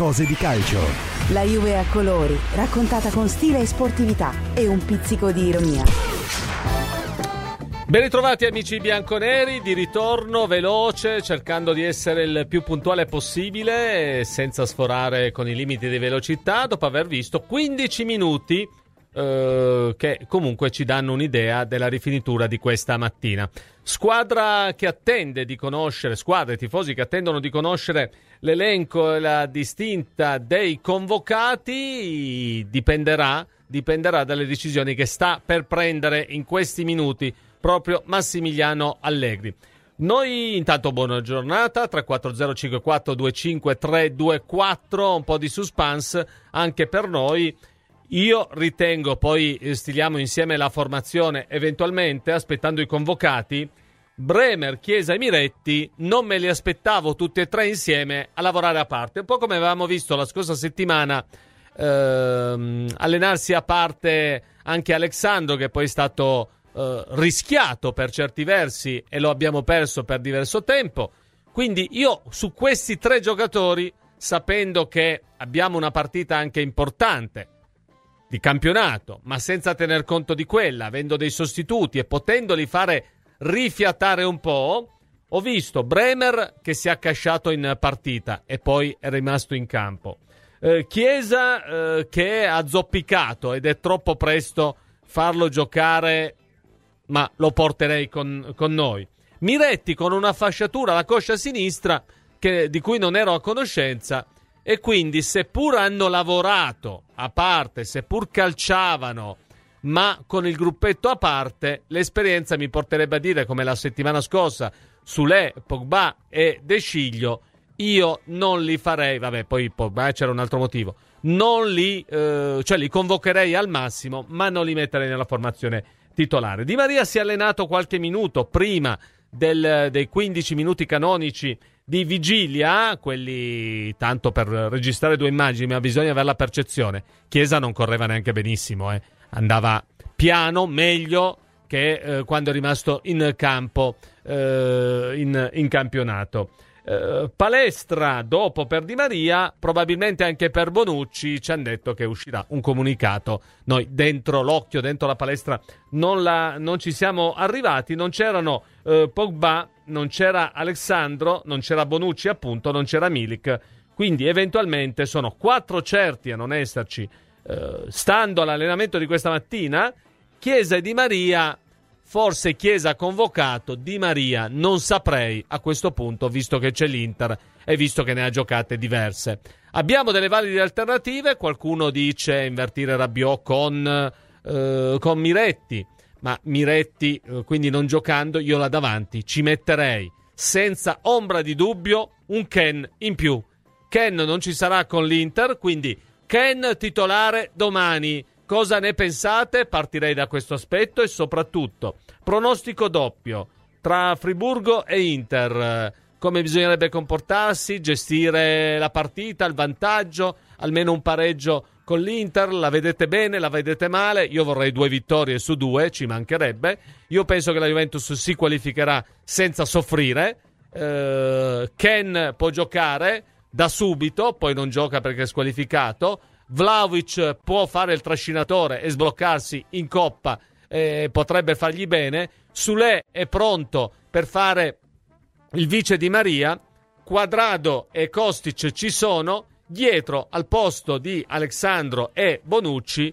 cose di calcio. La Juve a colori, raccontata con stile e sportività e un pizzico di ironia. Ben ritrovati amici bianconeri, di ritorno veloce, cercando di essere il più puntuale possibile, senza sforare con i limiti di velocità, dopo aver visto 15 minuti che comunque ci danno un'idea della rifinitura di questa mattina. Squadre, tifosi che attendono di conoscere l'elenco e la distinta dei convocati, dipenderà dalle decisioni che sta per prendere in questi minuti proprio Massimiliano Allegri. Noi intanto buona giornata, 340-54-25324, un po' di suspense anche per noi. Io ritengo, poi stiliamo insieme la formazione eventualmente, aspettando i convocati. Bremer, Chiesa e Miretti non me li aspettavo tutti e tre insieme a lavorare a parte, un po' come avevamo visto la scorsa settimana allenarsi a parte anche Alexandro, che poi è stato rischiato per certi versi e lo abbiamo perso per diverso tempo. Quindi io su questi tre giocatori, sapendo che abbiamo una partita anche importante di campionato, ma senza tener conto di quella, avendo dei sostituti e potendoli fare rifiatare un po', ho visto Bremer che si è accasciato in partita e poi è rimasto in campo, Chiesa che ha zoppicato ed è troppo presto farlo giocare, ma lo porterei con noi. Miretti con una fasciatura alla coscia sinistra di cui non ero a conoscenza, e quindi seppur hanno lavorato a parte, seppur calciavano ma con il gruppetto a parte, l'esperienza mi porterebbe a dire, come la settimana scorsa, Soulé, Pogba e De Sciglio, io non li farei, vabbè, poi Pogba c'era un altro motivo, non li convocherei al massimo, ma non li metterei nella formazione titolare. Di Maria si è allenato qualche minuto prima dei 15 minuti canonici di vigilia, quelli tanto per registrare due immagini, ma bisogna avere la percezione. Chiesa non correva neanche benissimo, andava piano, meglio che quando è rimasto in campo in campionato. Palestra dopo per Di Maria, probabilmente anche per Bonucci, ci hanno detto che uscirà un comunicato. Noi dentro l'occhio, dentro la palestra non ci siamo arrivati. Non c'erano Pogba, non c'era Alexandro, non c'era Bonucci, appunto, non c'era Milik, quindi eventualmente sono 4 certi a non esserci, stando all'allenamento di questa mattina. Chiesa e Di Maria, forse Chiesa convocato, Di Maria non saprei a questo punto, visto che c'è l'Inter e visto che ne ha giocate diverse. Abbiamo delle valide alternative, qualcuno dice invertire Rabiot con Miretti, ma Miretti, quindi non giocando, io là davanti ci metterei senza ombra di dubbio un Ken in più. Ken non ci sarà con l'Inter, quindi Ken titolare domani. Cosa ne pensate? Partirei da questo aspetto e soprattutto pronostico doppio tra Friburgo e Inter. Come bisognerebbe comportarsi, gestire la partita, il vantaggio, almeno un pareggio con l'Inter. La vedete bene, la vedete male? Io vorrei 2 vittorie su 2, ci mancherebbe. Io penso che la Juventus si qualificherà senza soffrire. Ken può giocare da subito, poi non gioca perché è squalificato. Vlahovic può fare il trascinatore e sbloccarsi in Coppa, potrebbe fargli bene. Soulé è pronto per fare il vice Di Maria. Quadrado e Kostic ci sono. Dietro, al posto di Alexandro e Bonucci,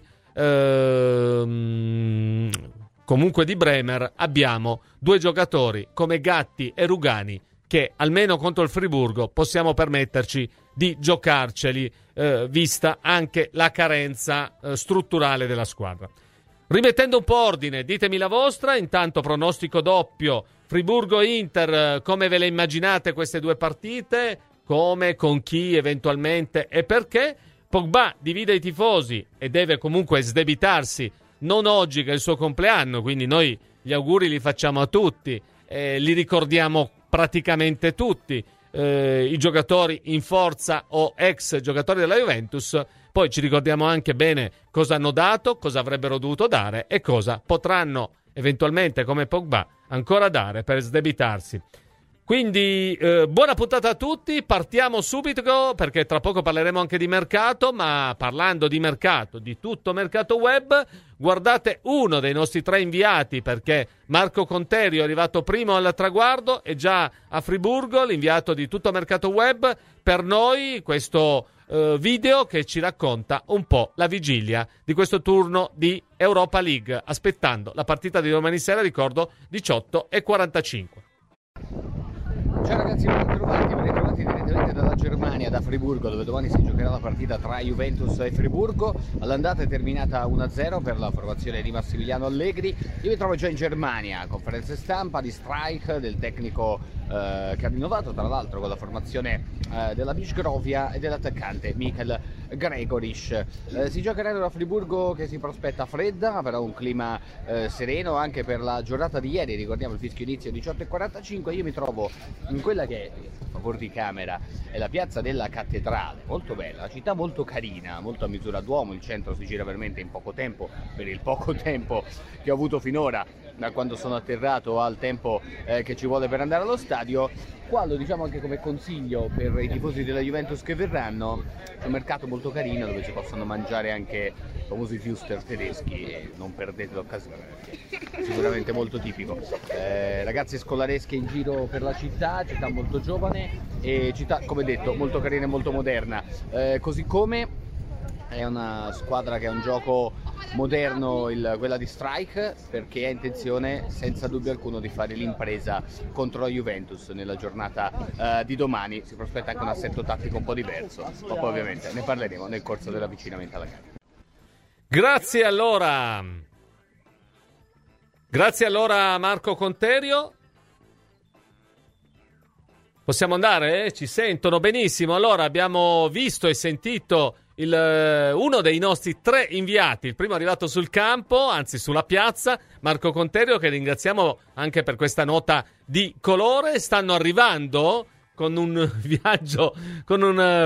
comunque di Bremer, abbiamo 2 giocatori come Gatti e Rugani che almeno contro il Friburgo possiamo permetterci di giocarceli, vista anche la carenza strutturale della squadra. Rimettendo un po' ordine, ditemi la vostra. Intanto pronostico doppio Friburgo-Inter, come ve le immaginate queste 2 partite? Come, con chi eventualmente e perché? Pogba divide i tifosi e deve comunque sdebitarsi, non oggi che è il suo compleanno, quindi noi gli auguri li facciamo a tutti, li ricordiamo praticamente tutti, i giocatori in forza o ex giocatori della Juventus. Poi ci ricordiamo anche bene cosa hanno dato, cosa avrebbero dovuto dare e cosa potranno eventualmente, come Pogba, ancora dare per sdebitarsi. Quindi buona puntata a tutti, partiamo subito perché tra poco parleremo anche di mercato, ma parlando di mercato, di tutto mercato web, guardate uno dei nostri 3 inviati, perché Marco Conterio è arrivato primo al traguardo, è già a Friburgo, l'inviato di tutto mercato web, per noi questo video che ci racconta un po' la vigilia di questo turno di Europa League, aspettando la partita di domani sera, ricordo 18:45. Ciao ragazzi, ben ritrovati direttamente dalla Germania, da Friburgo, dove domani si giocherà la partita tra Juventus e Friburgo. All'andata è terminata 1-0 per la formazione di Massimiliano Allegri. Io mi trovo già in Germania, conferenze stampa di Streich, del tecnico che ha rinnovato tra l'altro con la formazione della Bischgrovia, e dell'attaccante Michael Gregoric. Si giocherà a Friburgo, che si prospetta fredda, però un clima sereno anche per la giornata di ieri. Ricordiamo il fischio inizio 18:45. Io mi trovo in quella che, a favor di camera, è la piazza della Cattedrale, molto bella, una città molto carina, molto a misura d'uomo. Il centro si gira veramente in poco tempo, per il poco tempo che ho avuto finora, da quando sono atterrato al tempo che ci vuole per andare allo stadio. Qua lo diciamo anche come consiglio per i tifosi della Juventus che verranno. È un mercato molto carino dove si possono mangiare anche i famosi Würster tedeschi, e non perdete l'occasione perché è sicuramente molto tipico. Ragazze scolaresche in giro per la città molto giovane, e città, come detto, molto carina e molto moderna, così come è una squadra che ha un gioco moderno, quella di Streich, perché ha intenzione senza dubbio alcuno di fare l'impresa contro la Juventus nella giornata di domani. Si prospetta anche un assetto tattico un po' diverso, ma poi ovviamente ne parleremo nel corso dell'avvicinamento alla gara. Grazie allora Marco Conterio. Possiamo andare? Ci sentono benissimo. Allora, abbiamo visto e sentito uno dei nostri 3 inviati, il primo arrivato sul campo, anzi sulla piazza, Marco Conterio, che ringraziamo anche per questa nota di colore. Stanno arrivando con un viaggio, con un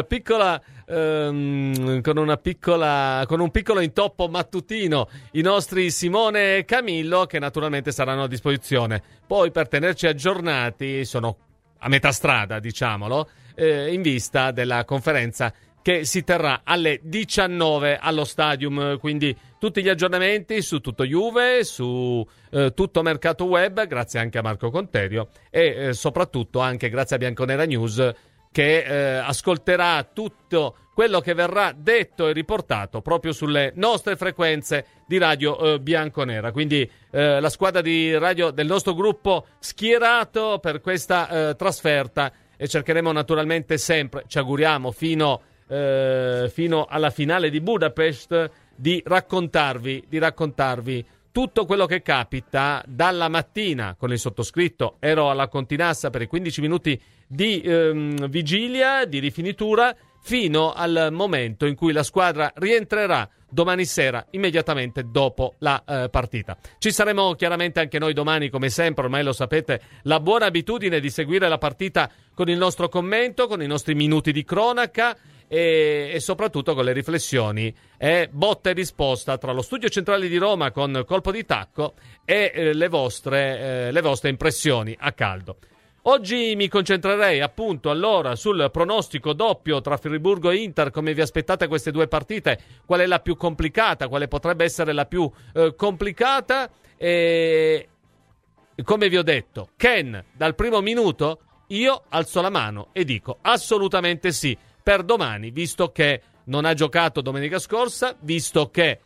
piccolo intoppo mattutino, i nostri Simone e Camillo, che naturalmente saranno a disposizione. Poi, per tenerci aggiornati, sono a metà strada, diciamolo, in vista della conferenza che si terrà alle 19 allo Stadium. Quindi tutti gli aggiornamenti su tutto Juve, su tutto mercato web, grazie anche a Marco Conterio, e soprattutto anche grazie a Bianconera News, che ascolterà tutto quello che verrà detto e riportato proprio sulle nostre frequenze di Radio Bianconera. Quindi la squadra di radio del nostro gruppo schierato per questa trasferta, e cercheremo naturalmente sempre, ci auguriamo fino alla finale di Budapest, di raccontarvi tutto quello che capita dalla mattina. Con il sottoscritto ero alla Continassa per i 15 minuti di vigilia, di rifinitura, fino al momento in cui la squadra rientrerà domani sera, immediatamente dopo la partita. Ci saremo chiaramente anche noi domani, come sempre, ormai lo sapete, la buona abitudine di seguire la partita con il nostro commento, con i nostri minuti di cronaca, e soprattutto con le riflessioni e botta e risposta tra lo studio centrale di Roma con Colpo di Tacco e le vostre impressioni a caldo. Oggi mi concentrerei appunto allora sul pronostico doppio tra Friburgo e Inter. Come vi aspettate queste 2 partite? Qual è la più complicata? Quale potrebbe essere la più complicata? E come vi ho detto, Ken, dal primo minuto io alzo la mano e dico assolutamente sì per domani, visto che non ha giocato domenica scorsa, visto che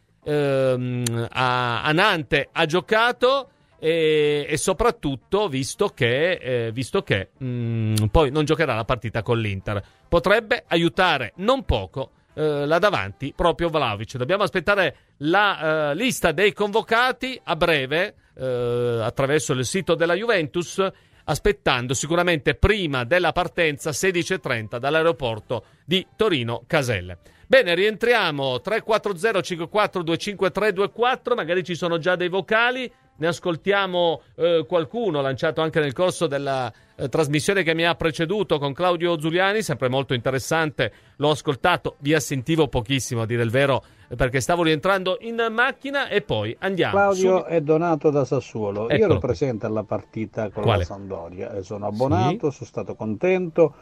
a Nantes ha giocato, e soprattutto visto che poi non giocherà la partita con l'Inter. Potrebbe aiutare non poco là davanti proprio Vlahovic. Dobbiamo aspettare la lista dei convocati a breve attraverso il sito della Juventus, aspettando sicuramente prima della partenza 16:30 dall'aeroporto di Torino Caselle. Bene, rientriamo 340 54 253 24, magari ci sono già dei vocali. ne ascoltiamo qualcuno lanciato anche nel corso della trasmissione che mi ha preceduto con Claudio Zuliani, sempre molto interessante, l'ho ascoltato, vi assentivo pochissimo a dire il vero perché stavo rientrando in macchina e poi andiamo. Claudio è Donato da Sassuolo. Eccolo Io ero qui. presente alla partita con Quale? la Sampdoria e sono abbonato, sono stato contento.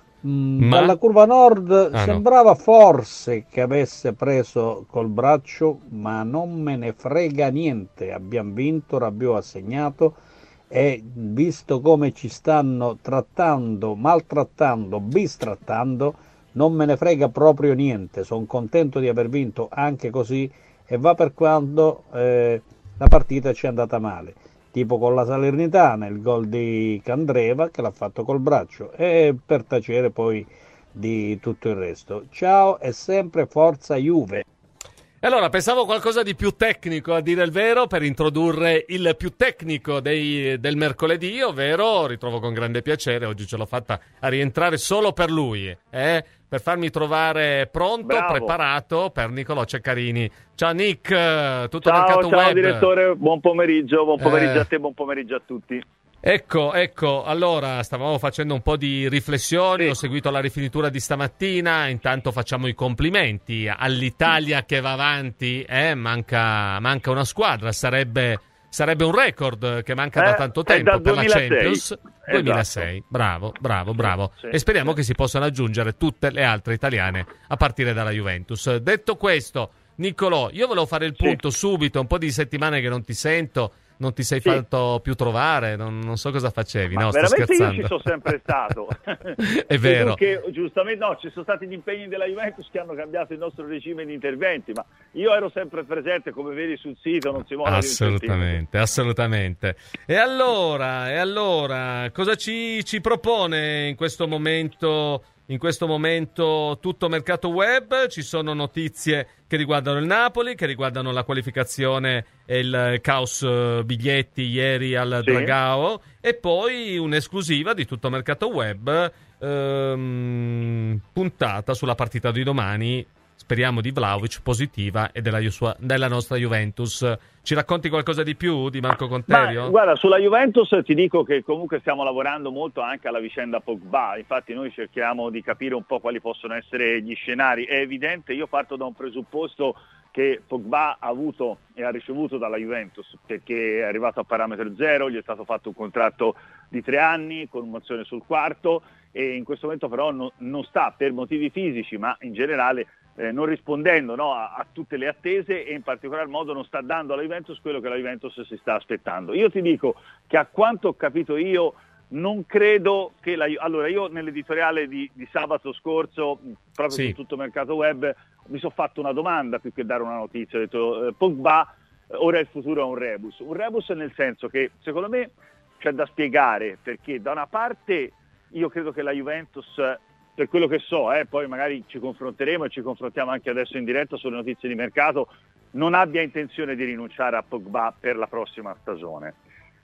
Ma- Dalla curva nord Ah, sembrava forse che avesse preso col braccio, ma non me ne frega niente. Abbiamo vinto, Rabiot ha segnato e visto come ci stanno trattando, maltrattando, bistrattando, non me ne frega proprio niente. Sono contento di aver vinto anche così e va per quando la partita ci è andata male. Tipo con la Salernitana, il gol di Candreva che l'ha fatto col braccio e per tacere poi di tutto il resto. Ciao e sempre forza Juve. E allora pensavo qualcosa di più tecnico, a dire il vero, per introdurre il più tecnico del mercoledì, ovvero, ritrovo con grande piacere, oggi ce l'ho fatta a rientrare solo per lui, per farmi trovare pronto, Bravo. preparato per Nicolò Ceccarini. Ciao Nick, tutto Ciao, mercato ciao web. direttore, buon pomeriggio a te, buon pomeriggio a tutti. Ecco, allora stavamo facendo un po' di riflessioni, Sì. ho seguito la rifinitura di stamattina, intanto facciamo i complimenti all'Italia che va avanti, manca una squadra, sarebbe un record che manca da tanto è tempo dal per la 2006. Champions. 2006, Esatto. bravo. Sì. E speriamo che si possano aggiungere tutte le altre italiane a partire dalla Juventus. Detto questo, Niccolò, io volevo fare il punto subito, un po' di settimane che non ti sento. Non ti sei fatto più trovare, non so cosa facevi, Ma no, sto veramente scherzando. io ci sono sempre stato. È vero. Che giustamente ci sono stati gli impegni della Juventus che hanno cambiato il nostro regime di interventi, ma io ero sempre presente, come vedi sul sito, non si muove. Assolutamente. E allora, cosa ci propone in questo momento tutto mercato web? Ci sono notizie che riguardano il Napoli, che riguardano la qualificazione e il caos biglietti ieri al Dragao, e poi un'esclusiva di tutto mercato web puntata sulla partita di domani, speriamo di Vlahovic, positiva, e della nostra Juventus. Ci racconti qualcosa di più di Marco Conterio? Ma, guarda, sulla Juventus ti dico che comunque stiamo lavorando molto anche alla vicenda Pogba, infatti noi cerchiamo di capire un po' quali possono essere gli scenari. È evidente, io parto da un presupposto che Pogba ha avuto e ha ricevuto dalla Juventus, perché è arrivato a parametro zero, gli è stato fatto un contratto di 3 anni con un'opzione sul quarto, e in questo momento però non sta, per motivi fisici ma in generale, non rispondendo a tutte le attese, e in particolar modo non sta dando alla Juventus quello che la Juventus si sta aspettando. Io ti dico che, a quanto ho capito io, non credo che allora, io nell'editoriale di sabato scorso, proprio su tutto mercato web, mi sono fatto una domanda più che dare una notizia. Ho detto Pogba, ora il futuro è un rebus nel senso che secondo me c'è da spiegare, perché da una parte io credo che la Juventus, per quello che so, poi magari ci confronteremo e ci confrontiamo anche adesso in diretta sulle notizie di mercato, non abbia intenzione di rinunciare a Pogba per la prossima stagione.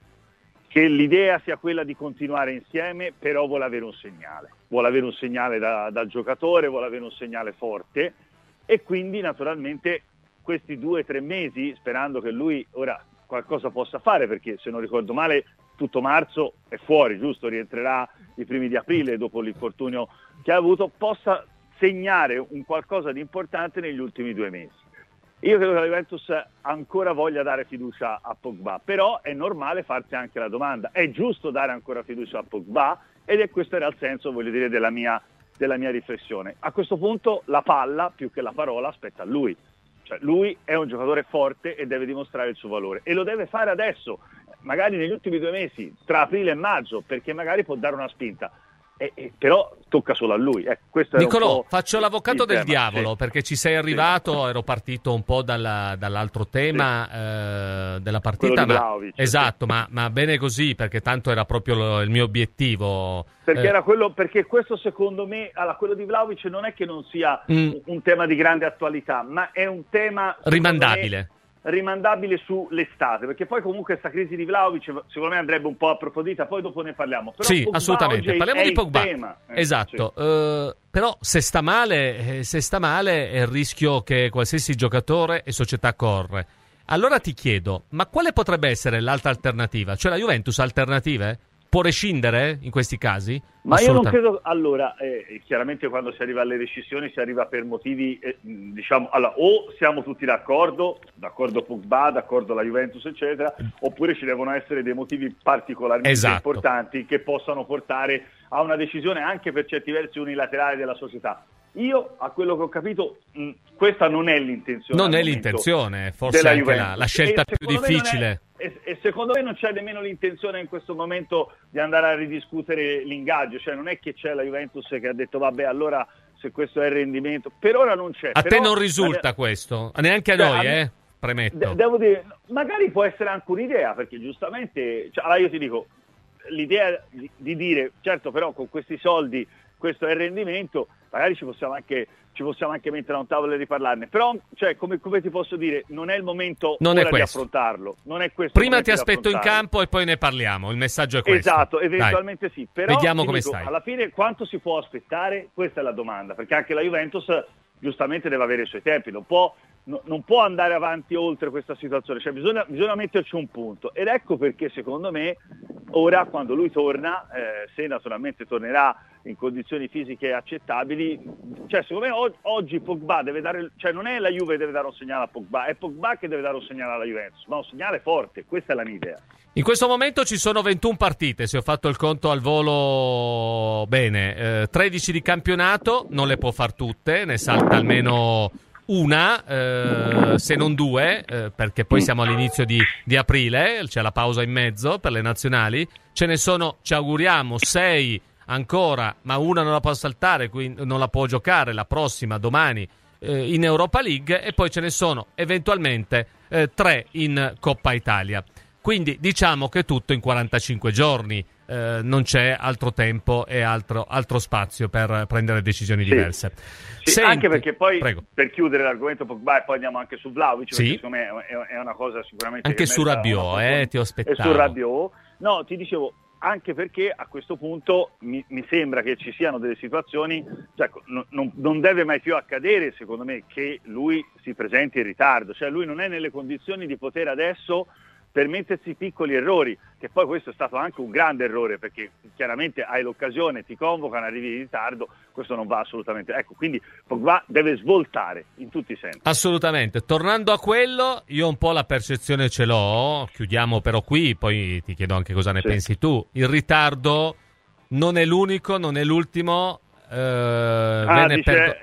Che l'idea sia quella di continuare insieme, però vuole avere un segnale dal giocatore, vuole avere un segnale forte, e quindi naturalmente questi 2 o 3 mesi, sperando che lui ora qualcosa possa fare, perché se non ricordo male tutto marzo è fuori, giusto? Rientrerà i primi di aprile dopo l'infortunio che ha avuto, possa segnare un qualcosa di importante negli ultimi 2 mesi. Io credo che la Juventus ancora voglia dare fiducia a Pogba, però è normale farsi anche la domanda: è giusto dare ancora fiducia a Pogba? Ed questo era il senso, voglio dire, della mia riflessione. A questo punto la palla, più che la parola, aspetta a lui. Cioè, lui è un giocatore forte e deve dimostrare il suo valore, e lo deve fare adesso, magari negli ultimi 2 mesi, tra aprile e maggio, perché magari può dare una spinta. Però tocca solo a lui. Questo Nicolò, faccio l'avvocato del diavolo, sì, perché ci sei arrivato, ero partito un po' dall'altro tema della partita, esatto, ma bene così, perché tanto era proprio il mio obiettivo. Perché era quello, perché questo secondo me, quello di Vlahovic non è che non sia un tema di grande attualità, ma è un tema rimandabile sull'estate, perché poi comunque questa crisi di Vlahovic secondo me andrebbe un po' approfondita, poi dopo ne parliamo. Però sì, Pogba, assolutamente, parliamo di Pogba. Esatto. Sì. Però se sta male è il rischio che qualsiasi giocatore e società corre. Allora ti chiedo, ma quale potrebbe essere l'altra alternativa? Cioè la Juventus ha alternative? Può rescindere in questi casi? Ma io non credo, allora, chiaramente quando si arriva alle rescissioni si arriva per motivi, diciamo, allora, o siamo tutti d'accordo Pogba, d'accordo la Juventus, eccetera, oppure ci devono essere dei motivi particolarmente importanti che possano portare a una decisione anche per certi versi unilaterale della società. Io, a quello che ho capito, questa non è l'intenzione. Non è l'intenzione, forse è anche la scelta più difficile. E secondo me non c'è nemmeno l'intenzione in questo momento di andare a ridiscutere l'ingaggio, cioè non è che c'è la Juventus che ha detto vabbè allora se questo è il rendimento, per ora non c'è. A te non risulta questo, neanche a noi, premetto. Devo dire, magari può essere anche un'idea, perché giustamente, cioè, allora io ti dico, l'idea di dire certo però con questi soldi questo è il rendimento, magari ci possiamo anche mettere a un tavolo e riparlarne, però cioè, come ti posso dire, non è il momento di affrontarlo, non è questo. Prima ti aspetto in campo e poi ne parliamo, il messaggio è questo. Esatto, eventualmente Dai. Sì, però vediamo come stai. Alla fine quanto si può aspettare? Questa è la domanda, perché anche la Juventus giustamente deve avere i suoi tempi, non può andare avanti oltre questa situazione, cioè bisogna metterci un punto, ed ecco perché secondo me ora quando lui torna, se naturalmente tornerà in condizioni fisiche accettabili, cioè secondo me oggi Pogba deve dare, cioè non è la Juve che deve dare un segnale a Pogba, è Pogba che deve dare un segnale alla Juventus, ma un segnale forte, questa è la mia idea. In questo momento ci sono 21 partite, se ho fatto il conto al volo bene, 13 di campionato, non le può far tutte, ne salta almeno una, se non due, perché poi siamo all'inizio di aprile, c'è la pausa in mezzo per le nazionali, ce ne sono, ci auguriamo, 6 ancora, ma una non la può saltare, quindi non la può giocare, la prossima domani in Europa League, e poi ce ne sono eventualmente 3 in Coppa Italia. Quindi diciamo che tutto in 45 giorni, non c'è altro tempo e altro spazio per prendere decisioni diverse. Sì, senti, anche perché poi, prego, per chiudere l'argomento Pogba e poi andiamo anche su Vlahovic, sì, perché secondo me è una cosa sicuramente... Anche su Rabiot, ti ho aspettato. E su Rabiot, no, ti dicevo, anche perché a questo punto mi sembra che ci siano delle situazioni, cioè, non deve mai più accadere, secondo me, che lui si presenti in ritardo, cioè lui non è nelle condizioni di poter adesso permettersi piccoli errori, che poi questo è stato anche un grande errore, perché chiaramente hai l'occasione, ti convocano, arrivi in ritardo, questo non va assolutamente. Ecco, quindi Pogba deve svoltare in tutti i sensi. Assolutamente. Tornando a quello, io un po' la percezione ce l'ho, chiudiamo però qui, poi ti chiedo anche cosa ne pensi tu. Il ritardo non è l'unico, non è l'ultimo. Dice,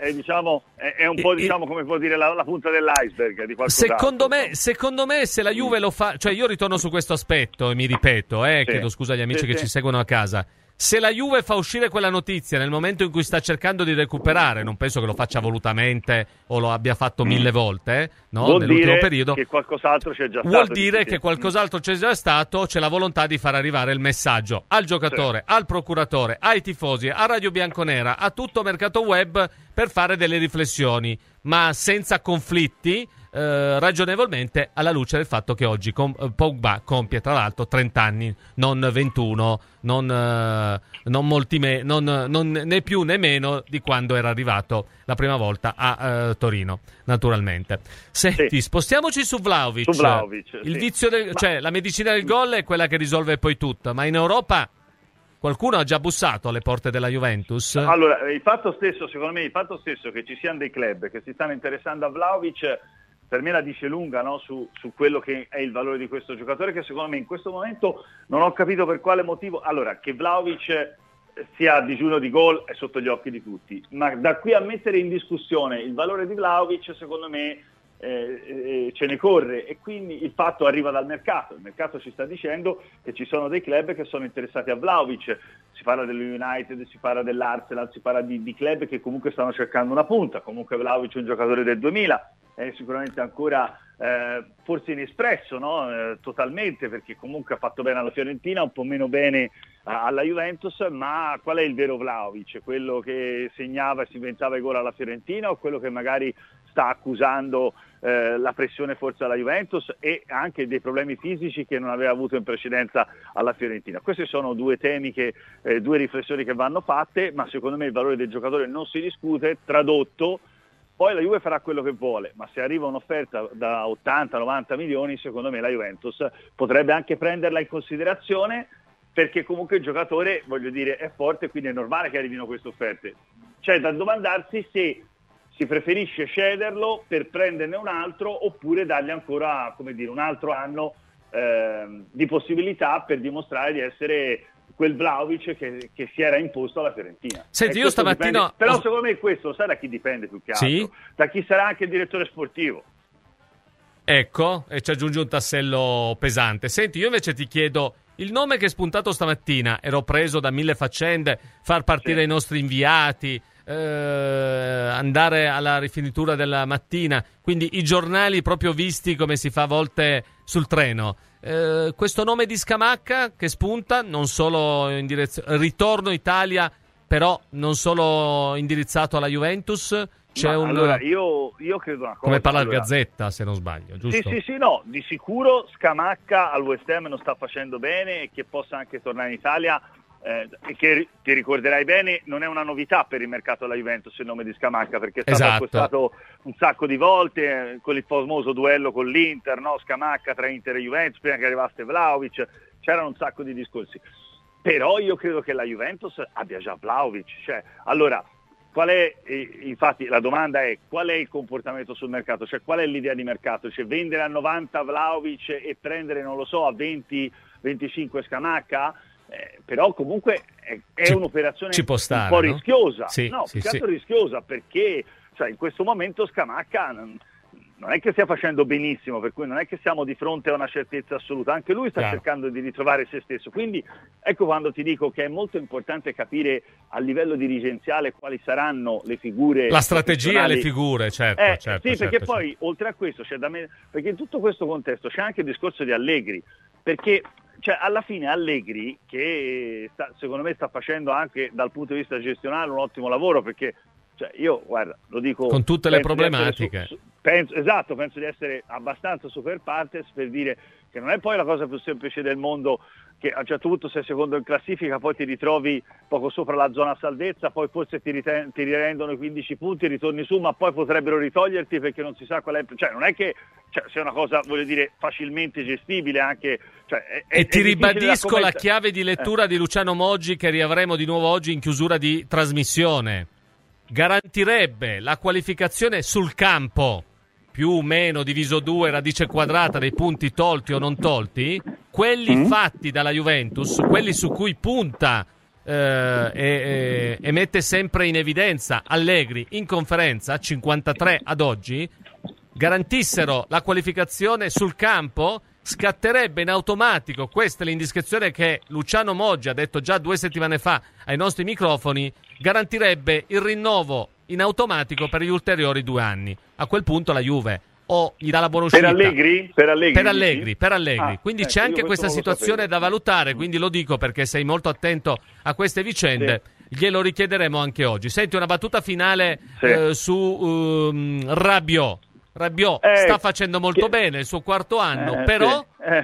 è un po', diciamo, come può dire, la punta dell'iceberg di qualcos'altro. Secondo me se la Juve lo fa, cioè io ritorno su questo aspetto e mi ripeto, chiedo scusa agli amici che ci seguono a casa. Se la Juve fa uscire quella notizia nel momento in cui sta cercando di recuperare, non penso che lo faccia volutamente o lo abbia fatto 1000 volte, no? Vuol nell'ultimo dire periodo. Che qualcos'altro c'è già stato. Vuol dire che qualcos'altro c'è già stato, c'è la volontà di far arrivare il messaggio al giocatore, al procuratore, ai tifosi, a Radio Bianconera, a tutto mercato web, per fare delle riflessioni, ma senza conflitti, ragionevolmente, alla luce del fatto che oggi Pogba compie tra l'altro 30 anni, non 21, non molti non né più né meno di quando era arrivato la prima volta a Torino, naturalmente. Senti, spostiamoci su Vlahovic. Il vizio cioè la medicina del gol è quella che risolve poi tutto, ma in Europa qualcuno ha già bussato alle porte della Juventus? Allora, il fatto stesso che ci siano dei club che si stanno interessando a Vlahovic, per me la dice lunga, no? su quello che è il valore di questo giocatore, che secondo me in questo momento non ho capito per quale motivo. Allora, che Vlahovic sia a digiuno di gol è sotto gli occhi di tutti, ma da qui a mettere in discussione il valore di Vlahovic, secondo me ce ne corre, e quindi il fatto arriva dal mercato. Il mercato ci sta dicendo che ci sono dei club che sono interessati a Vlahovic, si parla dello United, si parla dell'Arsenal, si parla di club che comunque stanno cercando una punta. Comunque Vlahovic è un giocatore del 2000, è sicuramente ancora forse inespresso, no? Totalmente, perché comunque ha fatto bene alla Fiorentina, un po' meno bene alla Juventus, ma qual è il vero Vlahovic? Quello che segnava e si inventava i gol alla Fiorentina, o quello che magari sta accusando la pressione forse alla Juventus e anche dei problemi fisici che non aveva avuto in precedenza alla Fiorentina? Questi sono due temi, due riflessioni che vanno fatte, ma secondo me il valore del giocatore non si discute. Tradotto, Poi la Juve farà quello che vuole, ma se arriva un'offerta da 80-90 milioni, secondo me la Juventus potrebbe anche prenderla in considerazione, perché comunque il giocatore, voglio dire, è forte, quindi è normale che arrivino queste offerte. C'è da domandarsi se si preferisce cederlo per prenderne un altro oppure dargli ancora, come dire, un altro anno di possibilità per dimostrare di essere quel Vlahovic che si era imposto alla Fiorentina. Senti, io stamattina... Dipende, però secondo me questo, sai da chi dipende più che altro? Sì? Da chi sarà anche il direttore sportivo. Ecco, e ci aggiunge un tassello pesante. Senti, io invece ti chiedo, il nome che è spuntato stamattina, ero preso da 1000 faccende, far partire i nostri inviati, andare alla rifinitura della mattina, quindi i giornali proprio visti come si fa a volte sul treno. Questo nome di Scamacca che spunta non solo in direzione ritorno Italia, però non solo indirizzato alla Juventus. C'è allora io credo una cosa, come parla la Gazzetta, se non sbaglio, giusto? Sì, no, di sicuro Scamacca al West Ham non sta facendo bene e che possa anche tornare in Italia, e che ti ricorderai bene, non è una novità per il mercato della Juventus il nome di Scamacca, perché è stato acquistato un sacco di volte con il famoso duello con l'Inter, no? Scamacca tra Inter e Juventus, prima che arrivasse Vlahovic, c'erano un sacco di discorsi. Però io credo che la Juventus abbia già Vlahovic, cioè, allora, qual è, infatti la domanda è qual è il comportamento sul mercato, cioè qual è l'idea di mercato, cioè vendere a 90 Vlahovic e prendere, non lo so, a 20-25 Scamacca? Però comunque è un'operazione ci può stare, un po' rischiosa, sì, rischiosa, perché cioè, in questo momento Scamacca non è che stia facendo benissimo, per cui non è che siamo di fronte a una certezza assoluta, anche lui sta cercando di ritrovare se stesso, quindi ecco quando ti dico che è molto importante capire a livello dirigenziale quali saranno le figure, la strategia e le figure, certo, perché poi oltre a questo c'è da me, perché in tutto questo contesto c'è anche il discorso di Allegri, perché cioè alla fine Allegri, che secondo me sta facendo anche dal punto di vista gestionale un ottimo lavoro, perché cioè io, guarda, lo dico con tutte le problematiche, penso di essere abbastanza super partes per dire che non è poi la cosa più semplice del mondo che a un certo punto sei secondo in classifica, poi ti ritrovi poco sopra la zona salvezza, poi forse ti rirendono i 15 punti, ritorni su, ma poi potrebbero ritoglierti perché non si sa qual è, cioè non è che sia una cosa, voglio dire, facilmente gestibile anche, cioè, e ti ribadisco la chiave di lettura di Luciano Moggi che riavremo di nuovo oggi in chiusura di trasmissione. Garantirebbe la qualificazione sul campo, più o meno diviso 2 radice quadrata dei punti tolti o non tolti, quelli fatti dalla Juventus, quelli su cui punta e mette sempre in evidenza Allegri in conferenza, 53 ad oggi, garantissero la qualificazione sul campo, scatterebbe in automatico, questa è l'indiscrezione che Luciano Moggi ha detto già 2 settimane fa ai nostri microfoni, garantirebbe il rinnovo in automatico per gli ulteriori 2 anni. A quel punto la Juve o gli dà la buona uscita. Per Allegri. Quindi c'è anche questa situazione da valutare, quindi lo dico perché sei molto attento a queste vicende, glielo richiederemo anche oggi. Senti, una battuta finale su Rabiot. Rabiot sta facendo molto bene il suo 4º anno, però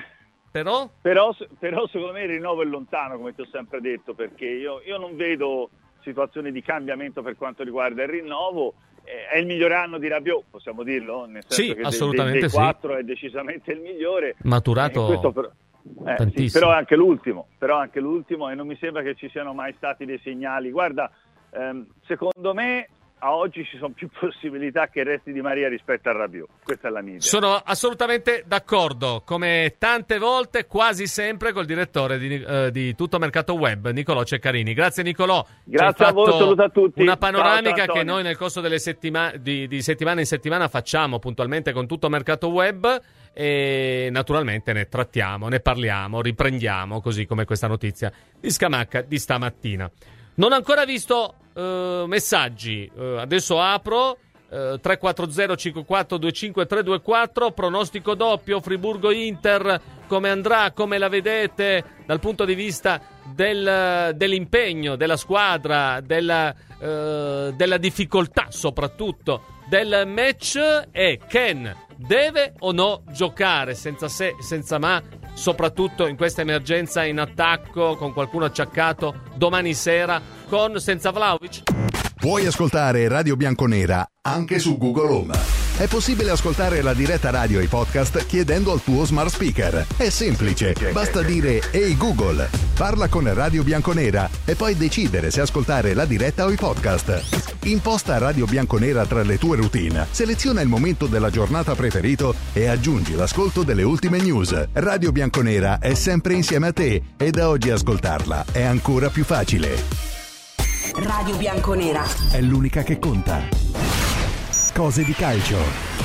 secondo me il rinnovo è lontano, come ti ho sempre detto, perché io non vedo situazione di cambiamento per quanto riguarda il rinnovo. È il migliore anno di Rabiot, possiamo dirlo, nel senso che assolutamente dei 4 è decisamente il migliore, maturato tantissimo, però è anche l'ultimo e non mi sembra che ci siano mai stati dei segnali. Guarda, secondo me a oggi ci sono più possibilità che resti Di Maria rispetto a Rabiot, questa è la mia idea. Sono assolutamente d'accordo, come tante volte, quasi sempre col direttore di Tutto Mercato Web, Nicolò Ceccarini. Grazie Nicolò. Grazie a voi, saluto a tutti. Una panoramica che noi nel corso delle di settimana in settimana facciamo puntualmente con Tutto Mercato Web e naturalmente ne trattiamo, ne parliamo, riprendiamo, così come questa notizia di Scamacca di stamattina. Non ho ancora visto messaggi, adesso apro 340 54 25 324, pronostico doppio Friburgo-Inter, come andrà, come la vedete dal punto di vista dell'impegno della squadra, della difficoltà soprattutto del match, e Ken deve o no giocare senza se, senza ma, soprattutto in questa emergenza in attacco con qualcuno acciaccato domani sera, con senza Vlahovic? Puoi ascoltare Radio Bianconera anche su Google Home. È possibile ascoltare la diretta radio e i podcast chiedendo al tuo smart speaker. È semplice, basta dire «Ehi Google», parla con Radio Bianconera e poi decidere se ascoltare la diretta o i podcast. Imposta Radio Bianconera tra le tue routine, seleziona il momento della giornata preferito e aggiungi l'ascolto delle ultime news. Radio Bianconera è sempre insieme a te e da oggi ascoltarla è ancora più facile. Radio Bianconera È l'unica che conta. Cose di calcio.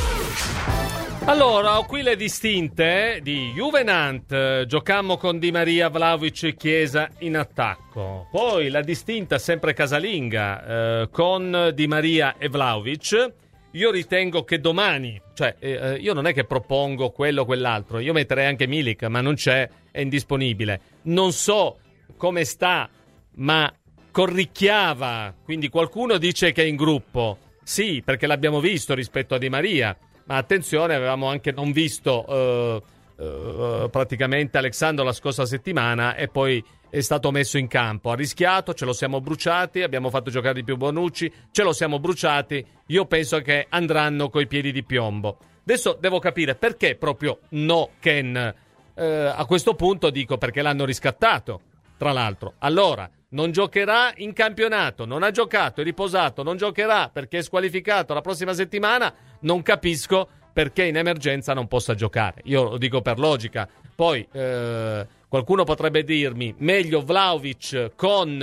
Allora, ho qui le distinte di Juvenant. Giocammo con Di Maria, Vlahovic e Chiesa in attacco. Poi la distinta sempre casalinga con Di Maria e Vlahovic. Io ritengo che domani, io non è che propongo quello o quell'altro, io metterei anche Milik, ma non c'è, è indisponibile. Non so come sta, ma corricchiava, quindi qualcuno dice che è in gruppo. Sì, perché l'abbiamo visto rispetto a Di Maria, ma attenzione, avevamo anche non visto praticamente Alexandro la scorsa settimana e poi è stato messo in campo. Ha rischiato, ce lo siamo bruciati, abbiamo fatto giocare di più Bonucci, ce lo siamo bruciati. Io penso che andranno coi piedi di piombo. Adesso devo capire perché proprio no Ken. A questo punto dico perché l'hanno riscattato, tra l'altro. Allora, non giocherà in campionato, non ha giocato, è riposato, non giocherà perché è squalificato la prossima settimana. Non capisco perché in emergenza non possa giocare. Io lo dico per logica. Poi qualcuno potrebbe dirmi meglio Vlahovic con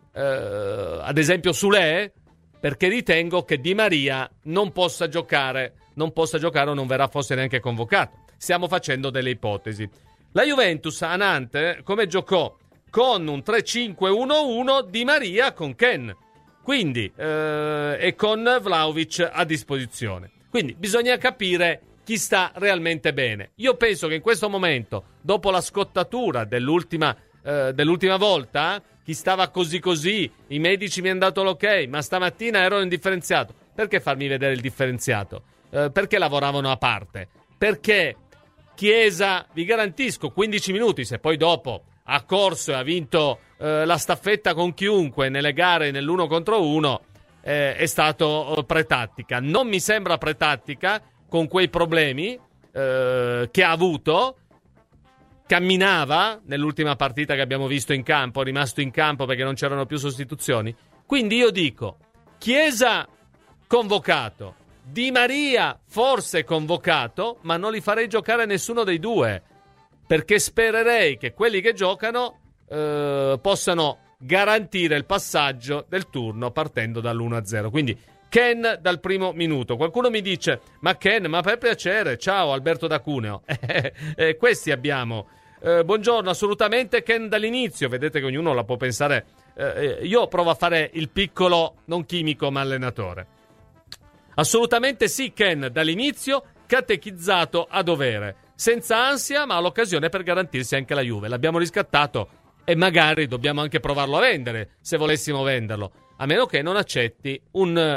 ad esempio Sule, perché ritengo che Di Maria non possa giocare o non verrà forse neanche convocato. Stiamo facendo delle ipotesi. La Juventus a Nantes come giocò? Con un 3-5-1-1 Di Maria con Ken, quindi e con Vlahovic a disposizione. Quindi bisogna capire chi sta realmente bene. Io penso che in questo momento, dopo la scottatura dell'ultima volta, chi stava così, i medici mi hanno dato l'ok, ma stamattina ero indifferenziato. Perché farmi vedere il differenziato? Perché lavoravano a parte? Perché Chiesa, vi garantisco, 15 minuti, se poi dopo ha corso e ha vinto la staffetta con chiunque nelle gare nell'1 contro 1, è stato pretattica. Non mi sembra pretattica con quei problemi che ha avuto. Camminava nell'ultima partita che abbiamo visto in campo, è rimasto in campo perché non c'erano più sostituzioni. Quindi io dico Chiesa convocato, Di Maria forse convocato, ma non li farei giocare nessuno dei due, perché spererei che quelli che giocano possano garantire il passaggio del turno partendo dall'1-0. Quindi Ken dal primo minuto. Qualcuno mi dice ma Ken, ma per piacere, ciao Alberto da Cuneo. Questi abbiamo. Buongiorno, assolutamente Ken dall'inizio. Vedete che ognuno la può pensare. Io provo a fare il piccolo, non chimico ma allenatore. Assolutamente sì Ken dall'inizio, catechizzato a dovere, senza ansia ma all'occasione per garantirsi anche la Juve. L'abbiamo riscattato e magari dobbiamo anche provarlo a vendere se volessimo venderlo, a meno che non accetti una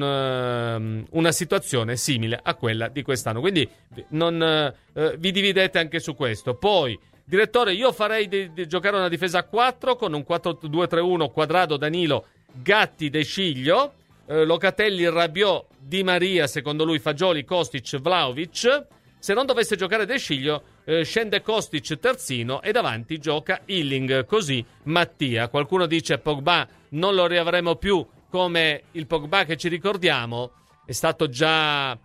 situazione simile a quella di quest'anno. Quindi non vi dividete anche su questo. Poi, direttore, io farei di giocare una difesa a 4 con un 4-2-3-1, Quadrado, Danilo, Gatti, De Sciglio, Locatelli, Rabiot, Di Maria, secondo lui Fagioli, Kostic, Vlahovic. Se non dovesse giocare De Sciglio, scende Kostic terzino e davanti gioca Hilling, così Mattia. Qualcuno dice Pogba non lo riavremo più come il Pogba che ci ricordiamo. È stato già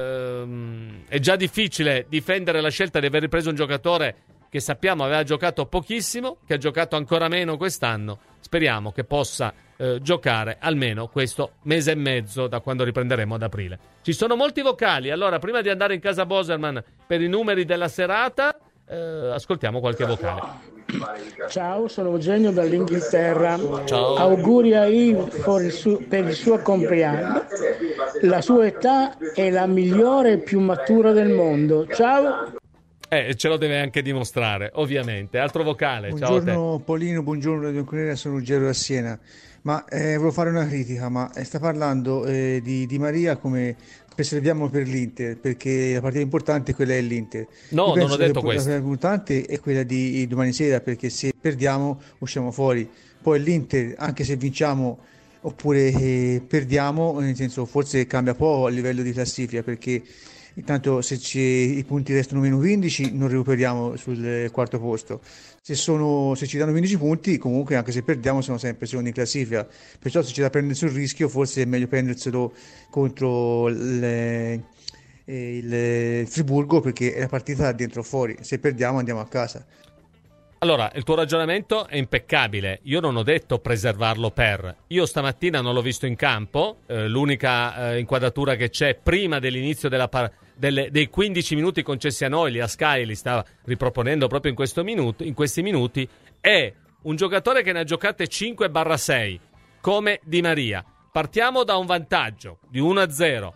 è già difficile difendere la scelta di aver ripreso un giocatore che sappiamo aveva giocato pochissimo, che ha giocato ancora meno quest'anno. Speriamo che possa giocare almeno questo mese e mezzo da quando riprenderemo ad aprile. Ci sono molti vocali, allora prima di andare in casa Boserman per i numeri della serata ascoltiamo qualche vocale. Ciao, sono Eugenio dall'Inghilterra. Ciao. Auguri a Yves per il suo compleanno. La sua età è la migliore e più matura del mondo. Ciao. Ce lo deve anche dimostrare, ovviamente. Altro vocale. Buongiorno Ciao a te. Polino, buongiorno Radio Bianconera, sono Ruggero da Siena. Ma volevo fare una critica, ma sta parlando di Maria come preserviamo per l'Inter, perché la partita importante è quella dell'Inter. No, non ho detto questo. La partita importante è quella di domani sera, perché se perdiamo usciamo fuori. Poi l'Inter, anche se vinciamo oppure perdiamo, nel senso forse cambia poco a livello di classifica, perché intanto se i punti restano meno 15 non recuperiamo sul quarto posto. Se ci danno 15 punti, comunque anche se perdiamo siamo sempre secondi in classifica. Perciò se c'è da prendersi un rischio, forse è meglio prenderselo contro il Friburgo, perché è la partita dentro o fuori. Se perdiamo andiamo a casa. Allora, il tuo ragionamento è impeccabile. Io non ho detto preservarlo per. Io stamattina non l'ho visto in campo. L'unica inquadratura che c'è prima dell'inizio dei 15 minuti concessi a noi, lì a Sky li stava riproponendo proprio in questi minuti, è un giocatore che ne ha giocate 5/6, come Di Maria. Partiamo da un vantaggio di 1-0.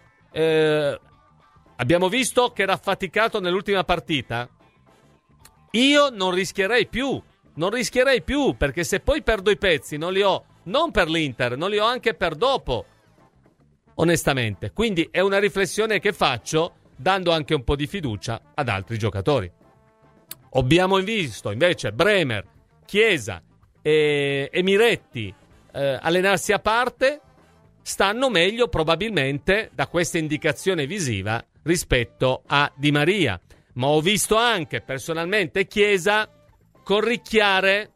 Abbiamo visto che era affaticato nell'ultima partita. Io non rischierei più, perché se poi perdo i pezzi non li ho non per l'Inter, non li ho anche per dopo, onestamente. Quindi è una riflessione che faccio dando anche un po' di fiducia ad altri giocatori. Abbiamo visto invece Bremer, Chiesa e Miretti allenarsi a parte, stanno meglio probabilmente da questa indicazione visiva rispetto a Di Maria. Ma ho visto anche personalmente Chiesa corricchiare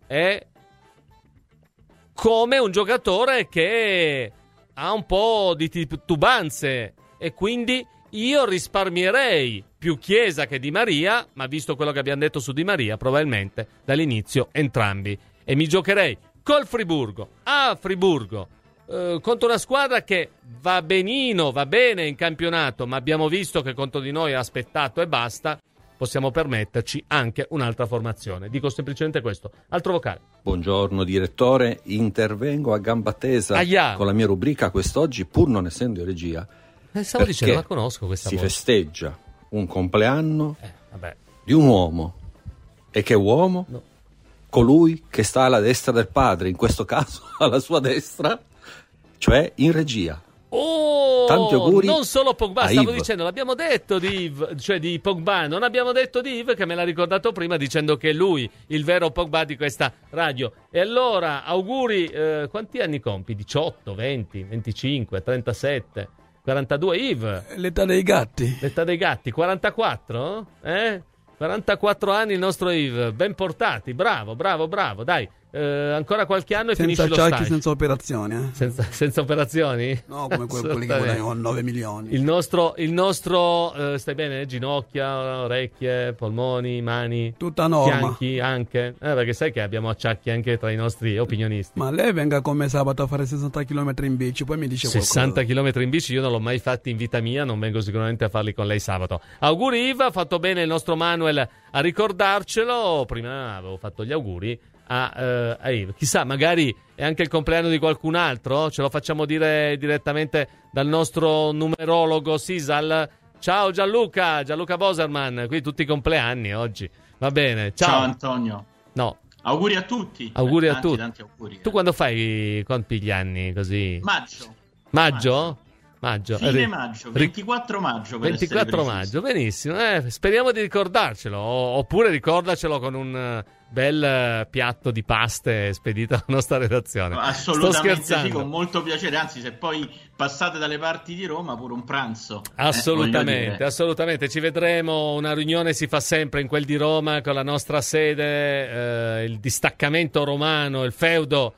come un giocatore che ha un po' di titubanze, e quindi io risparmierei più Chiesa che Di Maria, ma visto quello che abbiamo detto su Di Maria, probabilmente dall'inizio entrambi, e mi giocherei col Friburgo a Friburgo contro una squadra che va bene in campionato, ma abbiamo visto che contro di noi ha aspettato e basta. Possiamo permetterci anche un'altra formazione. Dico semplicemente questo. Altro vocale. Buongiorno direttore, intervengo a gamba tesa con la mia rubrica quest'oggi, pur non essendo in regia. Stavo dicendo, la conosco questa si voce. Festeggia un compleanno di un uomo. E che uomo? No. Colui che sta alla destra del padre, in questo caso alla sua destra, cioè in regia. Oh, tanti auguri. Non solo Pogba, stavo Yves. dicendo, l'abbiamo detto di Yves, cioè di Pogba, non abbiamo detto di Yves, che me l'ha ricordato prima dicendo che è lui il vero Pogba di questa radio. E allora auguri, quanti anni compi? 18, 20, 25, 37, 42, Yves? L'età dei gatti, 44? 44 anni il nostro Yves, ben portati, bravo, dai. Ancora qualche anno e finisce lo stage. Senza operazioni, senza operazioni? No, come quelli che guadagnano 9 milioni. Il nostro stai bene? Ginocchia, orecchie, polmoni, mani, tutta norma. Fianchi anche, perché sai che abbiamo acciacchi anche tra i nostri opinionisti. Ma lei venga con me sabato a fare 60 km in bici, poi mi dice 60 km in bici io non l'ho mai fatti in vita mia, non vengo sicuramente a farli con lei sabato. Auguri Iva, ha fatto bene il nostro Manuel a ricordarcelo. Prima avevo fatto gli auguri a Yves. Chissà, magari è anche il compleanno di qualcun altro, ce lo facciamo dire direttamente dal nostro numerologo Sisal. Ciao Gianluca Boserman, qui tutti i compleanni oggi, va bene, ciao Antonio. No, auguri a tutti. Tanti auguri. Tu quando compi gli anni così? Maggio? Fine maggio, 24 maggio. 24 maggio, benissimo. Speriamo di ricordarcelo. Oppure ricordacelo con un bel piatto di paste spedito alla nostra redazione. Assolutamente sì, con molto piacere. Anzi, se poi passate dalle parti di Roma, pure un pranzo. Assolutamente. Ci vedremo. Una riunione si fa sempre in quel di Roma con la nostra sede, il distaccamento romano, il feudo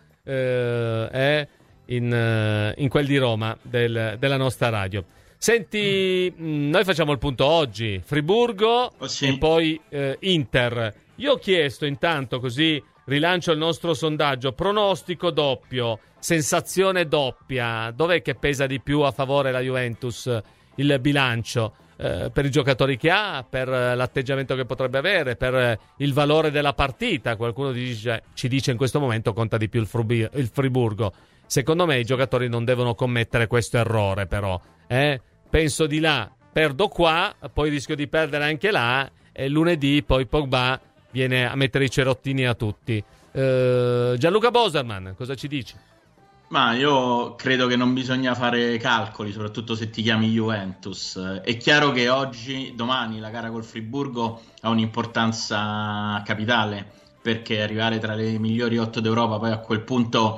in quel di Roma della nostra radio. Senti, noi facciamo il punto oggi, Friburgo e poi Inter. Io ho chiesto intanto, così rilancio il nostro sondaggio, pronostico doppio, sensazione doppia, dov'è che pesa di più a favore la Juventus il bilancio? Per i giocatori che ha, per l'atteggiamento che potrebbe avere, per il valore della partita. Qualcuno ci dice in questo momento conta di più il Friburgo. Secondo me i giocatori non devono commettere questo errore, però penso di là, perdo qua, poi rischio di perdere anche là, e lunedì poi Pogba viene a mettere i cerottini a tutti. Gianluca Boserman, cosa ci dici? Ma io credo che non bisogna fare calcoli, soprattutto se ti chiami Juventus. È chiaro che domani la gara col Friburgo ha un'importanza capitale, perché arrivare tra le migliori 8 d'Europa poi a quel punto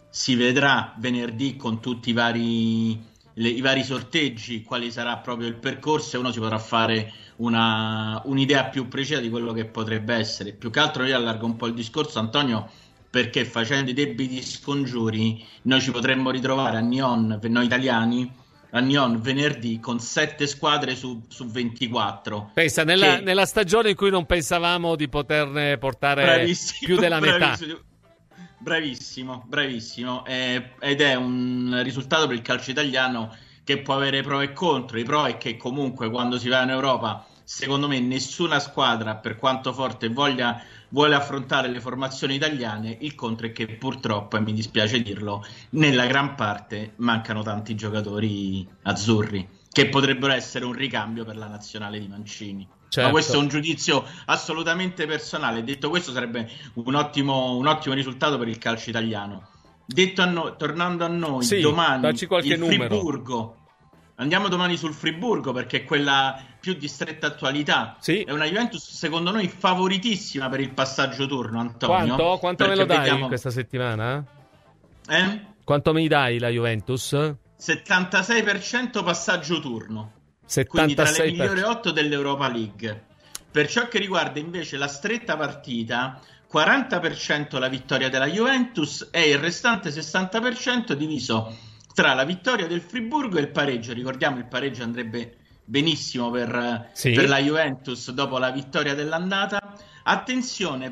si vedrà venerdì con tutti i vari sorteggi quali sarà proprio il percorso, e uno si potrà fare un'idea più precisa di quello che potrebbe essere. Più che altro io allargo un po' il discorso, Antonio, perché facendo i debiti scongiuri noi ci potremmo ritrovare a Nyon, noi italiani, a Nyon venerdì con 7 squadre su 24. Pensa, nella stagione in cui non pensavamo di poterne portare più della metà. Bravissimo. Ed è un risultato per il calcio italiano che può avere pro e contro. I pro è che comunque quando si va in Europa, secondo me nessuna squadra, per quanto forte vuole affrontare le formazioni italiane. Il contro è che purtroppo, e mi dispiace dirlo, nella gran parte mancano tanti giocatori azzurri che potrebbero essere un ricambio per la nazionale di Mancini. Certo. Ma questo è un giudizio assolutamente personale. Detto questo, sarebbe un ottimo risultato per il calcio italiano. Tornando a noi, sì, domani il Friburgo. Andiamo domani sul Friburgo, perché è quella più di stretta attualità. Sì. È una Juventus secondo noi favoritissima per il passaggio turno, Antonio. Quanto me lo dai questa settimana? Quanto mi dai la Juventus? 76% passaggio turno. 76%. Quindi tra le migliori 8 dell'Europa League. Per ciò che riguarda invece la stretta partita, 40% la vittoria della Juventus e il restante 60% diviso tra la vittoria del Friburgo e il pareggio. Ricordiamo, il pareggio andrebbe benissimo per la Juventus dopo la vittoria dell'andata. Attenzione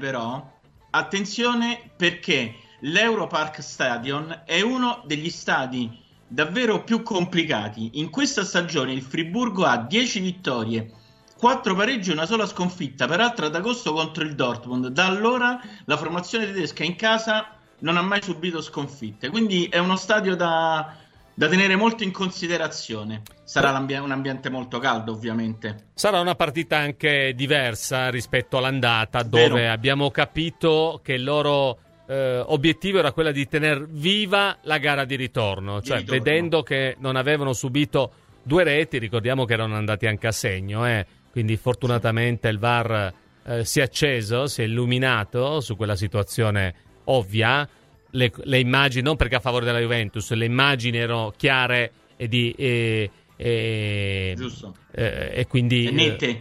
perché l'Europark Stadion è uno degli stadi davvero più complicati. In questa stagione il Friburgo ha 10 vittorie, 4 pareggi e una sola sconfitta, peraltro ad agosto contro il Dortmund. Da allora la formazione tedesca in casa non ha mai subito sconfitte, quindi è uno stadio da tenere molto in considerazione. Sarà un ambiente molto caldo, ovviamente. Sarà una partita anche diversa rispetto all'andata, dove abbiamo capito che il loro obiettivo era quella di tener viva la gara di ritorno, cioè vedendo che non avevano subito 2 reti. Ricordiamo che erano andati anche a segno, quindi fortunatamente il VAR si è acceso, si è illuminato su quella situazione ovvia. Le immagini, non perché a favore della Juventus, le immagini erano chiare e quindi nette,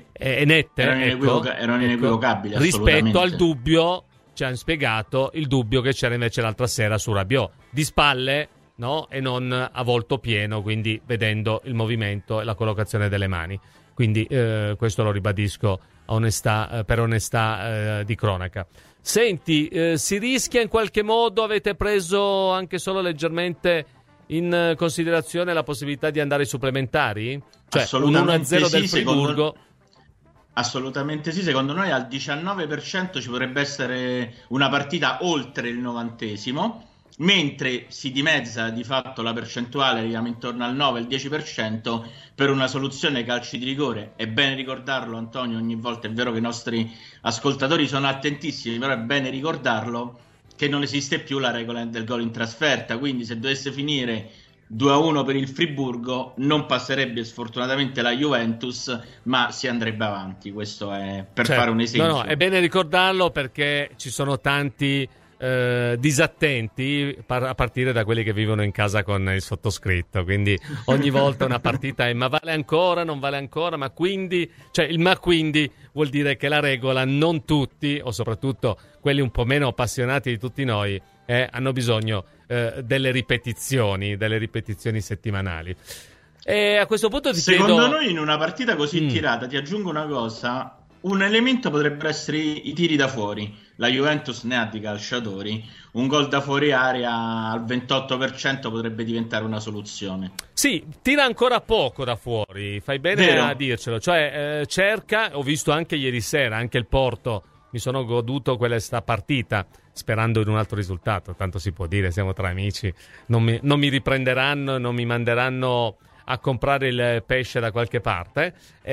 erano inequivocabili rispetto al dubbio. Ci hanno spiegato il dubbio che c'era invece l'altra sera su Rabiot, di spalle, no? E non a volto pieno, quindi vedendo il movimento e la collocazione delle mani. Quindi questo lo ribadisco per onestà di cronaca. Senti, si rischia in qualche modo, avete preso anche solo leggermente in considerazione la possibilità di andare ai supplementari? Cioè un 1-0 del Friburgo? Assolutamente sì, secondo noi al 19% ci potrebbe essere una partita oltre il 90°, mentre si dimezza di fatto la percentuale, arriviamo intorno al 9-10% per una soluzione calci di rigore. È bene ricordarlo, Antonio, ogni volta è vero che i nostri ascoltatori sono attentissimi, però è bene ricordarlo che non esiste più la regola del gol in trasferta, quindi se dovesse finire 2-1 per il Friburgo non passerebbe sfortunatamente la Juventus, ma si andrebbe avanti. Questo è per fare un esempio. No, è bene ricordarlo perché ci sono tanti disattenti, a partire da quelli che vivono in casa con il sottoscritto, quindi ogni volta una partita è ma vale ancora, non vale ancora, ma quindi, cioè il ma quindi vuol dire che la regola non tutti, o soprattutto quelli un po' meno appassionati di tutti noi, hanno bisogno delle ripetizioni settimanali. E a questo punto secondo noi in una partita così tirata, ti aggiungo una cosa, un elemento potrebbero essere i tiri da fuori. La Juventus ne ha di calciatori, un gol da fuori area al 28% potrebbe diventare una soluzione. Sì, tira ancora poco da fuori, fai bene a dircelo, cioè cerca, ho visto anche ieri sera, anche il Porto, mi sono goduto questa partita, sperando in un altro risultato, tanto si può dire, siamo tra amici, non mi riprenderanno, non mi manderanno a comprare il pesce da qualche parte.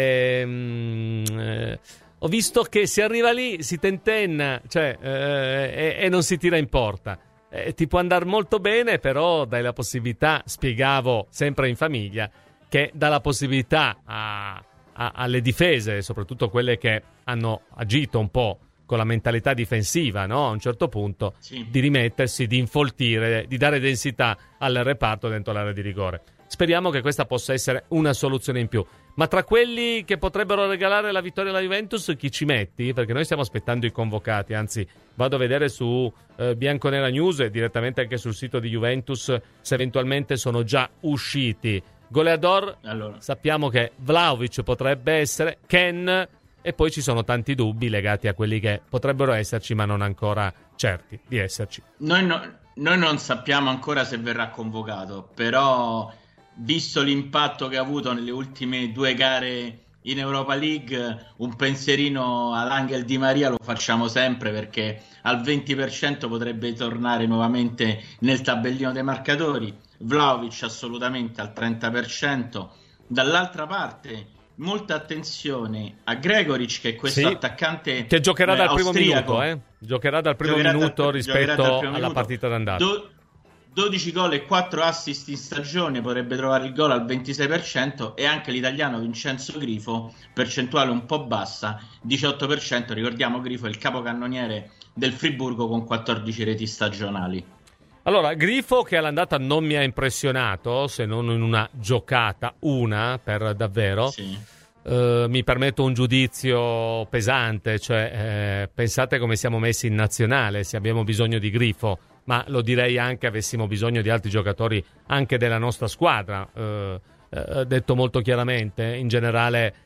Ho visto che si arriva lì, si tentenna, cioè, e non si tira in porta. Ti può andare molto bene, però dai la possibilità, spiegavo sempre in famiglia, che dà la possibilità alle difese, soprattutto quelle che hanno agito un po' con la mentalità difensiva, no? A un certo punto di rimettersi, di infoltire, di dare densità al reparto dentro l'area di rigore. Speriamo che questa possa essere una soluzione in più. Ma tra quelli che potrebbero regalare la vittoria alla Juventus, chi ci metti? Perché noi stiamo aspettando i convocati, anzi vado a vedere su Bianconera News e direttamente anche sul sito di Juventus se eventualmente sono già usciti. Goleador, sappiamo che Vlahovic potrebbe essere, Ken, e poi ci sono tanti dubbi legati a quelli che potrebbero esserci ma non ancora certi di esserci. Noi non sappiamo ancora se verrà convocato, però visto l'impatto che ha avuto nelle ultime 2 gare in Europa League, un pensierino all'Angel Di Maria lo facciamo sempre, perché al 20% potrebbe tornare nuovamente nel tabellino dei marcatori. Vlahovic assolutamente al 30%. Dall'altra parte molta attenzione a Gregoric, che è questo attaccante che giocherà dal primo austriaco. minuto, giocherà dal primo minuto rispetto alla partita d'andata. 12 gol e 4 assist in stagione, potrebbe trovare il gol al 26%, e anche l'italiano Vincenzo Grifo, percentuale un po' bassa, 18%. Ricordiamo, Grifo è il capocannoniere del Friburgo con 14 reti stagionali. Allora, Grifo, che all'andata non mi ha impressionato, se non in una giocata, per davvero. Mi permetto un giudizio pesante, cioè pensate come siamo messi in nazionale, se abbiamo bisogno di Grifo, ma lo direi anche avessimo bisogno di altri giocatori anche della nostra squadra, detto molto chiaramente. In generale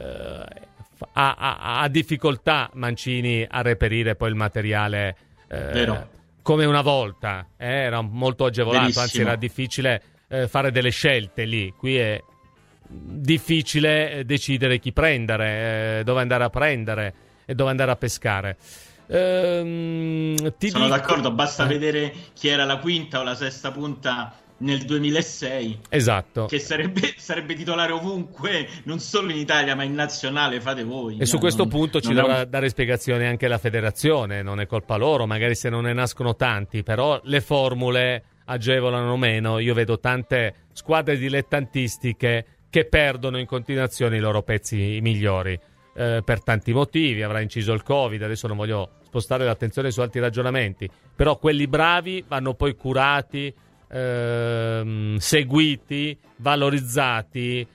ha difficoltà Mancini a reperire poi il materiale come una volta, era molto agevolato. Verissimo. Anzi era difficile fare delle scelte lì. Qui è difficile decidere chi prendere, dove andare a prendere e dove andare a pescare. Sono d'accordo, basta vedere chi era la quinta o la sesta punta nel 2006, esatto, che sarebbe titolare ovunque, non solo in Italia ma in nazionale, fate voi. E su questo punto ci dovrà dare spiegazione anche la federazione, non è colpa loro, magari se non ne nascono tanti, però le formule agevolano meno. Io vedo tante squadre dilettantistiche che perdono in continuazione i loro pezzi migliori, per tanti motivi. Avrà inciso il Covid, adesso non voglio spostare l'attenzione su altri ragionamenti, però quelli bravi vanno poi curati, seguiti, valorizzati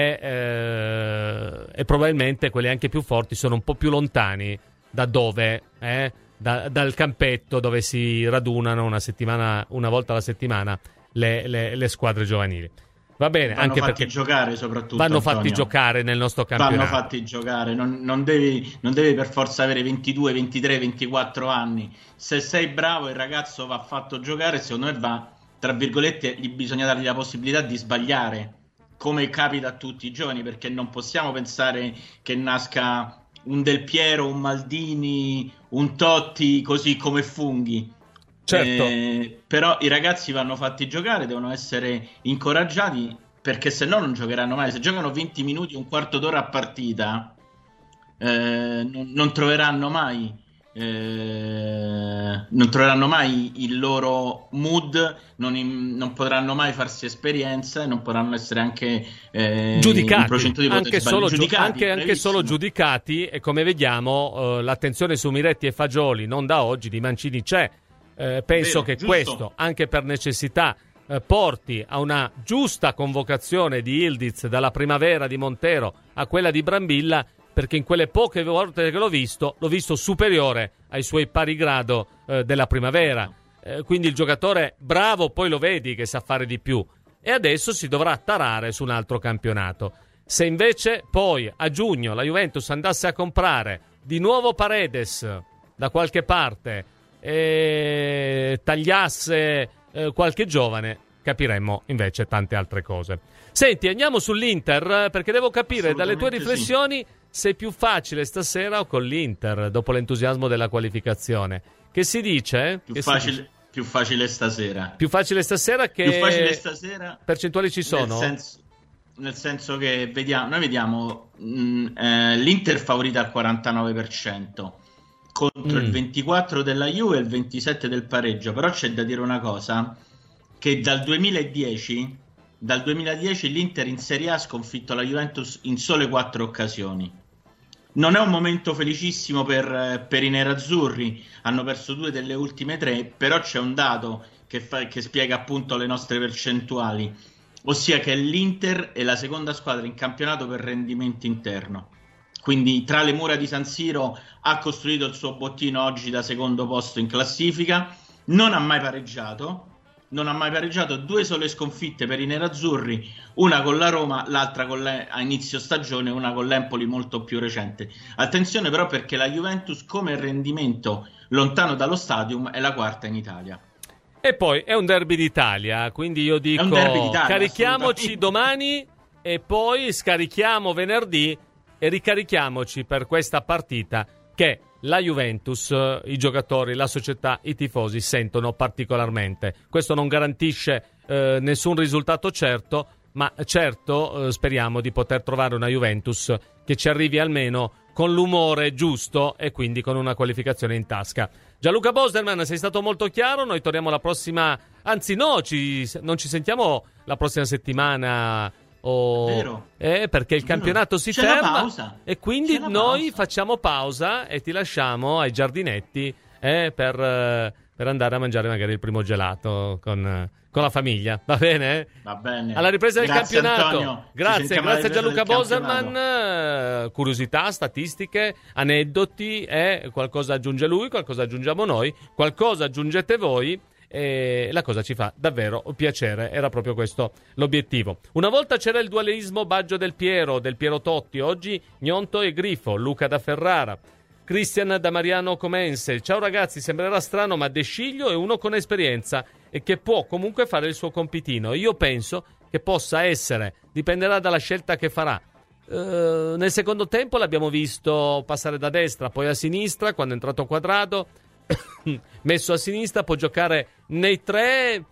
e probabilmente quelli anche più forti sono un po' più lontani da dove, dal campetto dove si radunano una volta alla settimana le squadre giovanili. Va bene, vanno anche fatti perché giocare, soprattutto vanno Antonio. fatti giocare nel nostro campionato. Vanno fatti giocare, non devi per forza avere 22, 23, 24 anni. Se sei bravo, il ragazzo va fatto giocare, secondo me va, tra virgolette, bisogna dargli la possibilità di sbagliare, come capita a tutti i giovani, perché non possiamo pensare che nasca un Del Piero, un Maldini, un Totti così come funghi. Certo. Però i ragazzi vanno fatti giocare, devono essere incoraggiati, perché se no non giocheranno mai. Se giocano 20 minuti, un quarto d'ora a partita, non troveranno mai il loro mood, non potranno mai farsi esperienza, non potranno essere anche giudicati, anche solo giudicati. E come vediamo l'attenzione su Miretti e Fagioli non da oggi, di Mancini c'è. Penso che questo, anche per necessità, porti a una giusta convocazione di Yildiz dalla primavera di Montero a quella di Brambilla, perché in quelle poche volte che l'ho visto superiore ai suoi pari grado della primavera. Quindi il giocatore bravo, poi lo vedi che sa fare di più, e adesso si dovrà tarare su un altro campionato. Se invece poi a giugno la Juventus andasse a comprare di nuovo Paredes da qualche parte e tagliasse qualche giovane, capiremmo invece tante altre cose. Senti, andiamo sull'Inter, perché devo capire dalle tue riflessioni se è più facile stasera o con l'Inter dopo l'entusiasmo della qualificazione. Che si dice? Più facile stasera. Più facile stasera che... Più facile stasera. Percentuali ci sono? Nel senso che noi vediamo l'Inter favorita al 49%. Contro il 24 della Juve e il 27 del pareggio. Però c'è da dire una cosa, che dal 2010 l'Inter in Serie A ha sconfitto la Juventus in sole 4 occasioni. Non è un momento felicissimo per i nerazzurri, hanno perso 2 delle ultime 3, però c'è un dato che spiega appunto le nostre percentuali, ossia che l'Inter è la seconda squadra in campionato per rendimento interno. Quindi tra le mura di San Siro ha costruito il suo bottino oggi da secondo posto in classifica, non ha mai pareggiato, 2 sole sconfitte per i nerazzurri, una con la Roma, l'altra a inizio stagione, una con l'Empoli molto più recente. Attenzione però, perché la Juventus come rendimento lontano dallo stadium è la quarta in Italia. E poi è un derby d'Italia, quindi io dico carichiamoci domani e poi scarichiamo venerdì e ricarichiamoci per questa partita che la Juventus, i giocatori, la società, i tifosi sentono particolarmente. Questo non garantisce nessun risultato certo, ma certo speriamo di poter trovare una Juventus che ci arrivi almeno con l'umore giusto e quindi con una qualificazione in tasca. Gianluca Boserman, sei stato molto chiaro, noi torniamo la prossima, anzi no, non ci sentiamo la prossima settimana, perché il campionato si ferma e quindi noi facciamo pausa e ti lasciamo ai giardinetti per andare a mangiare magari il primo gelato con la famiglia, va bene? Va bene. Alla ripresa del campionato. Antonio. Grazie a Gianluca Boserman. Curiosità, statistiche, aneddoti, qualcosa aggiunge lui, qualcosa aggiungiamo noi, qualcosa aggiungete voi. E la cosa ci fa davvero piacere, era proprio questo l'obiettivo. Una volta c'era il dualismo Baggio del Piero Totti, oggi Gnonto e Grifo, Luca da Ferrara, Cristian da Mariano Comense. Ciao ragazzi, sembrerà strano ma De Sciglio è uno con esperienza e che può comunque fare il suo compitino. Io penso che possa essere, dipenderà dalla scelta che farà. Nel secondo tempo l'abbiamo visto passare da destra poi a sinistra quando è entrato Quadrado, messo a sinistra, può giocare nei 3.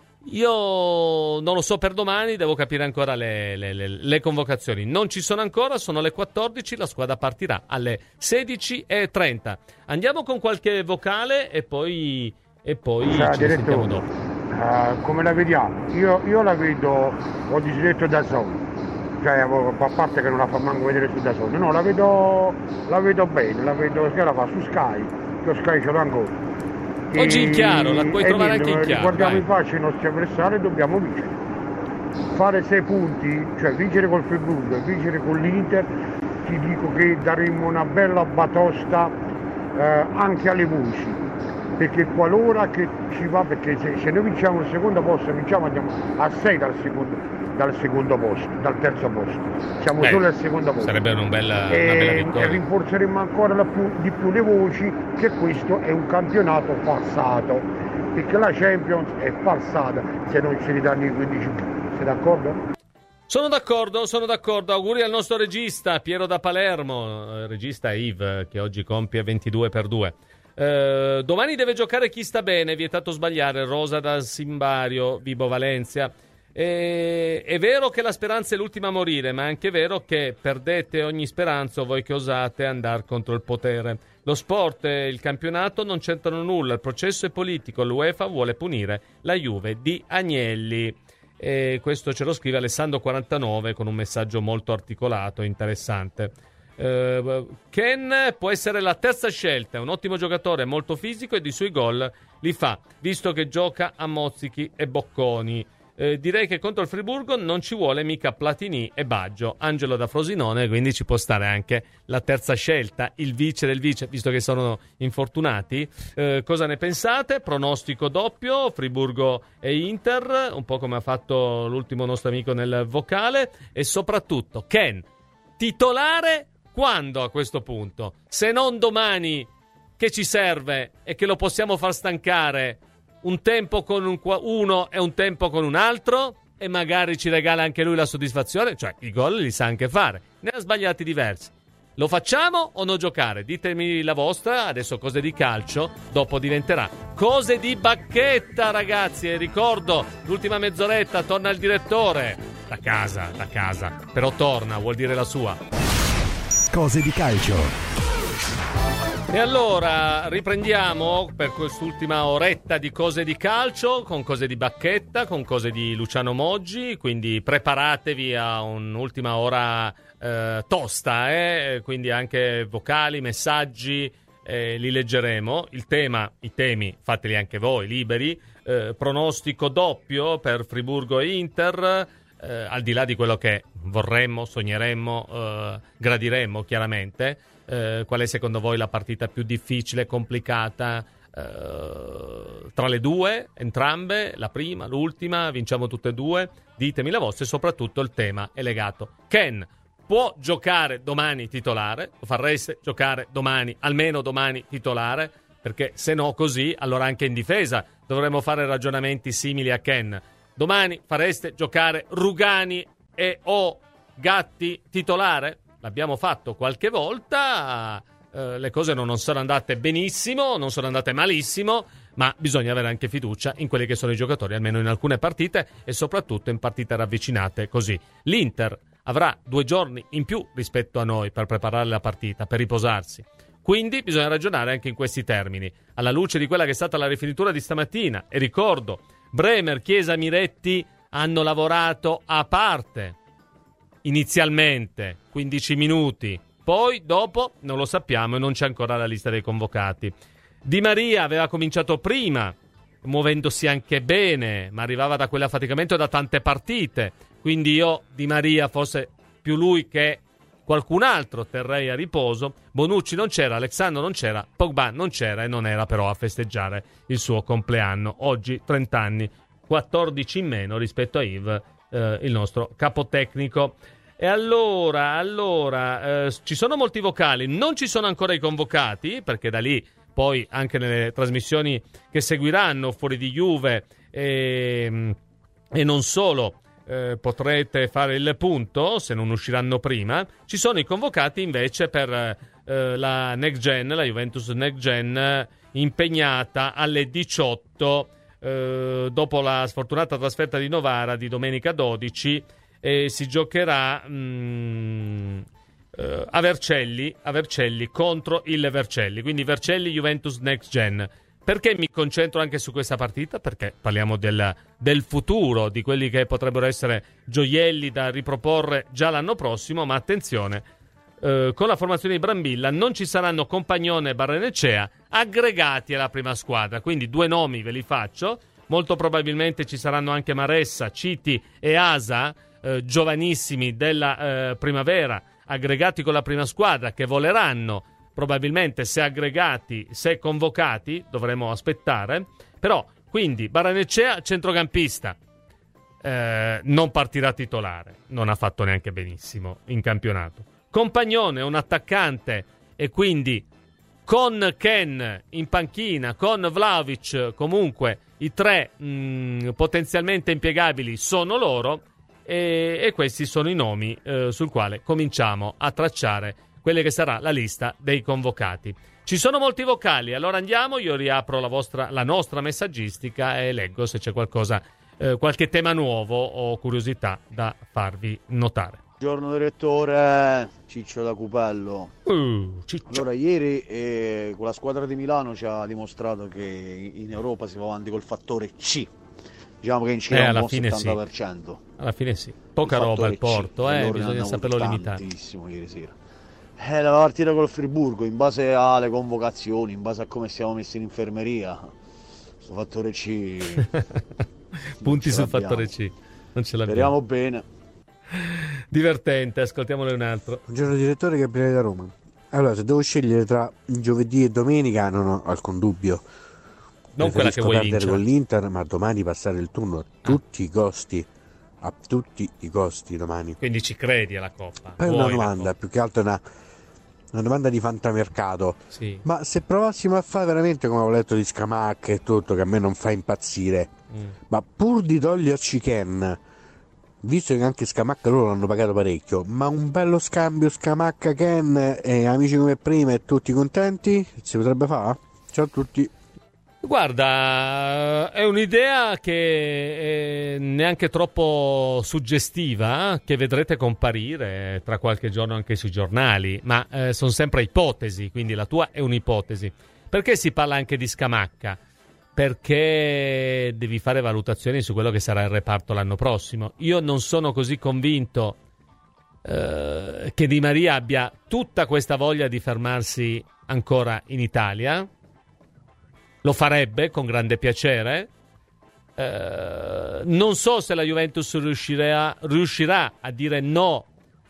Io non lo so per domani, devo capire ancora le convocazioni. Non ci sono ancora, sono le 14, la squadra partirà alle 16:30. Andiamo con qualche vocale e poi ci sentiamo dopo. Come la vediamo? Io la vedo, ho diretto da solo. Cioè, a parte che non la fa manco vedere su da solo. No, la vedo bene, che la fa su Sky. Io Sky ce l'ho ancora. Oggi in chiaro, la puoi trovare anche in chiaro. Guardiamo in faccia i nostri avversari e dobbiamo vincere. Fare 6 punti, cioè vincere col Friburgo e vincere con l'Inter, ti dico che daremo una bella batosta anche alle voci. Perché qualora che ci va, perché se noi vinciamo il secondo posto, andiamo a 6 dal secondo posto, dal terzo posto. Siamo solo al secondo posto. Sarebbe una bella vittoria. E rinforzeremo ancora di più le voci che questo è un campionato falsato. Perché la Champions è falsata se non ci ridanno i 15 punti. Sei d'accordo? Sono d'accordo. Auguri al nostro regista Piero da Palermo, regista Yves, che oggi compie 22x2. Domani deve giocare chi sta bene, vietato sbagliare, Rosa da Simbario, Vibo Valencia. È vero che la speranza è l'ultima a morire, ma è anche vero che perdete ogni speranza voi che osate andare contro il potere. Lo sport e il campionato non c'entrano nulla, il processo è politico, l'UEFA vuole punire la Juve di Agnelli. E questo ce lo scrive Alessandro49 con un messaggio molto articolato e interessante. Ken può essere la terza scelta, è un ottimo giocatore, molto fisico e di suoi gol li fa, visto che gioca a mozzichi e bocconi. Direi che contro il Friburgo non ci vuole mica Platini e Baggio. Angelo da Frosinone, quindi ci può stare anche la terza scelta, il vice del vice, visto che sono infortunati. Cosa ne pensate? Pronostico doppio, Friburgo e Inter, un po' come ha fatto l'ultimo nostro amico nel vocale. E soprattutto Ken, titolare quando a questo punto? Se non domani, che ci serve e che lo possiamo far stancare un tempo con uno e un tempo con un altro, e magari ci regala anche lui la soddisfazione, cioè i gol li sa anche fare, ne ha sbagliati diversi. Lo facciamo o no giocare? Ditemi la vostra. Adesso Cose di calcio, dopo diventerà Cose di bacchetta, ragazzi. E ricordo, l'ultima mezz'oretta torna il direttore da casa, però torna, vuol dire la sua. Cose di calcio. E allora riprendiamo per quest'ultima oretta di cose di calcio, con cose di Bacchetta, con cose di Luciano Moggi, quindi preparatevi a un'ultima ora tosta, quindi anche vocali, messaggi, li leggeremo. I temi fateli anche voi, liberi, pronostico doppio per Friburgo e Inter, al di là di quello che vorremmo, sogneremmo, gradiremmo chiaramente. Qual è secondo voi la partita più difficile, complicata tra le due, entrambe, la prima, l'ultima, vinciamo tutte e due? Ditemi la vostra, e soprattutto il tema è legato. Ken può giocare domani titolare? Lo fareste giocare domani, almeno domani titolare? Perché se no così, allora anche in difesa dovremmo fare ragionamenti simili a Ken. Domani fareste giocare Rugani e o Gatti titolare? L'abbiamo fatto qualche volta, le cose non sono andate benissimo, non sono andate malissimo, ma bisogna avere anche fiducia in quelli che sono i giocatori, almeno in alcune partite e soprattutto in partite ravvicinate così. L'Inter avrà 2 giorni in più rispetto a noi per preparare la partita, per riposarsi. Quindi bisogna ragionare anche in questi termini, alla luce di quella che è stata la rifinitura di stamattina. E ricordo, Bremer, Chiesa, Miretti hanno lavorato a parte. Inizialmente 15 minuti, poi dopo non lo sappiamo e non c'è ancora la lista dei convocati. Di Maria aveva cominciato prima, muovendosi anche bene, ma arrivava da quell'affaticamento da tante partite, quindi io Di Maria, forse più lui che qualcun altro, terrei a riposo. Bonucci non c'era, Alexandro non c'era, Pogba non c'era e non era però a festeggiare il suo compleanno. Oggi 30 anni, 14 in meno rispetto a Yves, il nostro capotecnico. E allora ci sono molti vocali, non ci sono ancora i convocati, perché da lì poi anche nelle trasmissioni che seguiranno fuori di Juve e non solo potrete fare il punto se non usciranno prima. Ci sono i convocati invece per la Next Gen, la Juventus Next Gen, impegnata alle 18 dopo la sfortunata trasferta di Novara di domenica 12, e si giocherà a Vercelli contro il Vercelli, quindi Vercelli Juventus Next Gen. Perché mi concentro anche su questa partita? Perché parliamo del futuro, di quelli che potrebbero essere gioielli da riproporre già l'anno prossimo, ma attenzione, con la formazione di Brambilla non ci saranno Compagnone e Barrenechea aggregati alla prima squadra, quindi 2 nomi ve li faccio. Molto probabilmente ci saranno anche Maressa, Citi e Asa, giovanissimi della primavera, aggregati con la prima squadra, che voleranno probabilmente, se aggregati, se convocati, dovremo aspettare. Però, quindi, Barrenechea, centrocampista, non partirà titolare, non ha fatto neanche benissimo in campionato. Compagnone, un attaccante, e quindi con Ken in panchina, con Vlahovic, comunque i 3 potenzialmente impiegabili sono loro, e questi sono i nomi sul quale cominciamo a tracciare quella che sarà la lista dei convocati. Ci sono molti vocali, allora andiamo, io riapro la nostra messaggistica e leggo se c'è qualcosa, qualche tema nuovo o curiosità da farvi notare. Buongiorno direttore, Ciccio da Cupello. Ciccio. Allora, ieri con la squadra di Milano ci ha dimostrato che in Europa si va avanti col fattore C. Diciamo che in Cina è un buon 70%. Sì. Alla fine sì. Poca roba al Porto, bisogna saperlo limitare. Tantissimo ieri sera. La partita col Friburgo, in base alle convocazioni, in base a come siamo messi in infermeria, questo fattore C. Punti sul fattore C. Non ce l'abbiamo. Speriamo bene. Divertente, ascoltiamole un altro. Buongiorno direttore, Gabriele da Roma. Allora, se devo scegliere tra giovedì e domenica, non ho alcun dubbio. Non quella che vuoi vincere con l'Inter, ma domani passare il turno a tutti i costi. A tutti i costi domani. Quindi ci credi alla Coppa? Poi una domanda, più che altro una domanda di fantamercato. Sì. Ma se provassimo a fare veramente come ho letto di Scamacca e tutto, che a me non fa impazzire, ma pur di toglierci Ken, visto che anche Scamacca loro l'hanno pagato parecchio, ma un bello scambio Scamacca-Ken e amici come prima e tutti contenti, si potrebbe fare? Ciao a tutti. Guarda, è un'idea che è neanche troppo suggestiva, che vedrete comparire tra qualche giorno anche sui giornali, ma sono sempre ipotesi, quindi la tua è un'ipotesi. Perché si parla anche di Scamacca? Perché devi fare valutazioni su quello che sarà il reparto l'anno prossimo. Io non sono così convinto che Di Maria abbia tutta questa voglia di fermarsi ancora in Italia. Lo farebbe con grande piacere. Non so se la Juventus riuscirà a dire no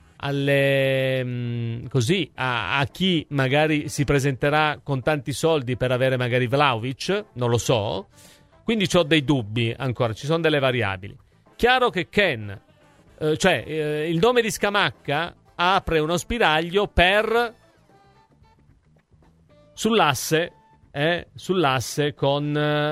a chi magari si presenterà con tanti soldi per avere magari Vlahovic, non lo so. Quindi ho dei dubbi ancora, ci sono delle variabili. Chiaro che il nome di Scamacca apre uno spiraglio per sull'asse con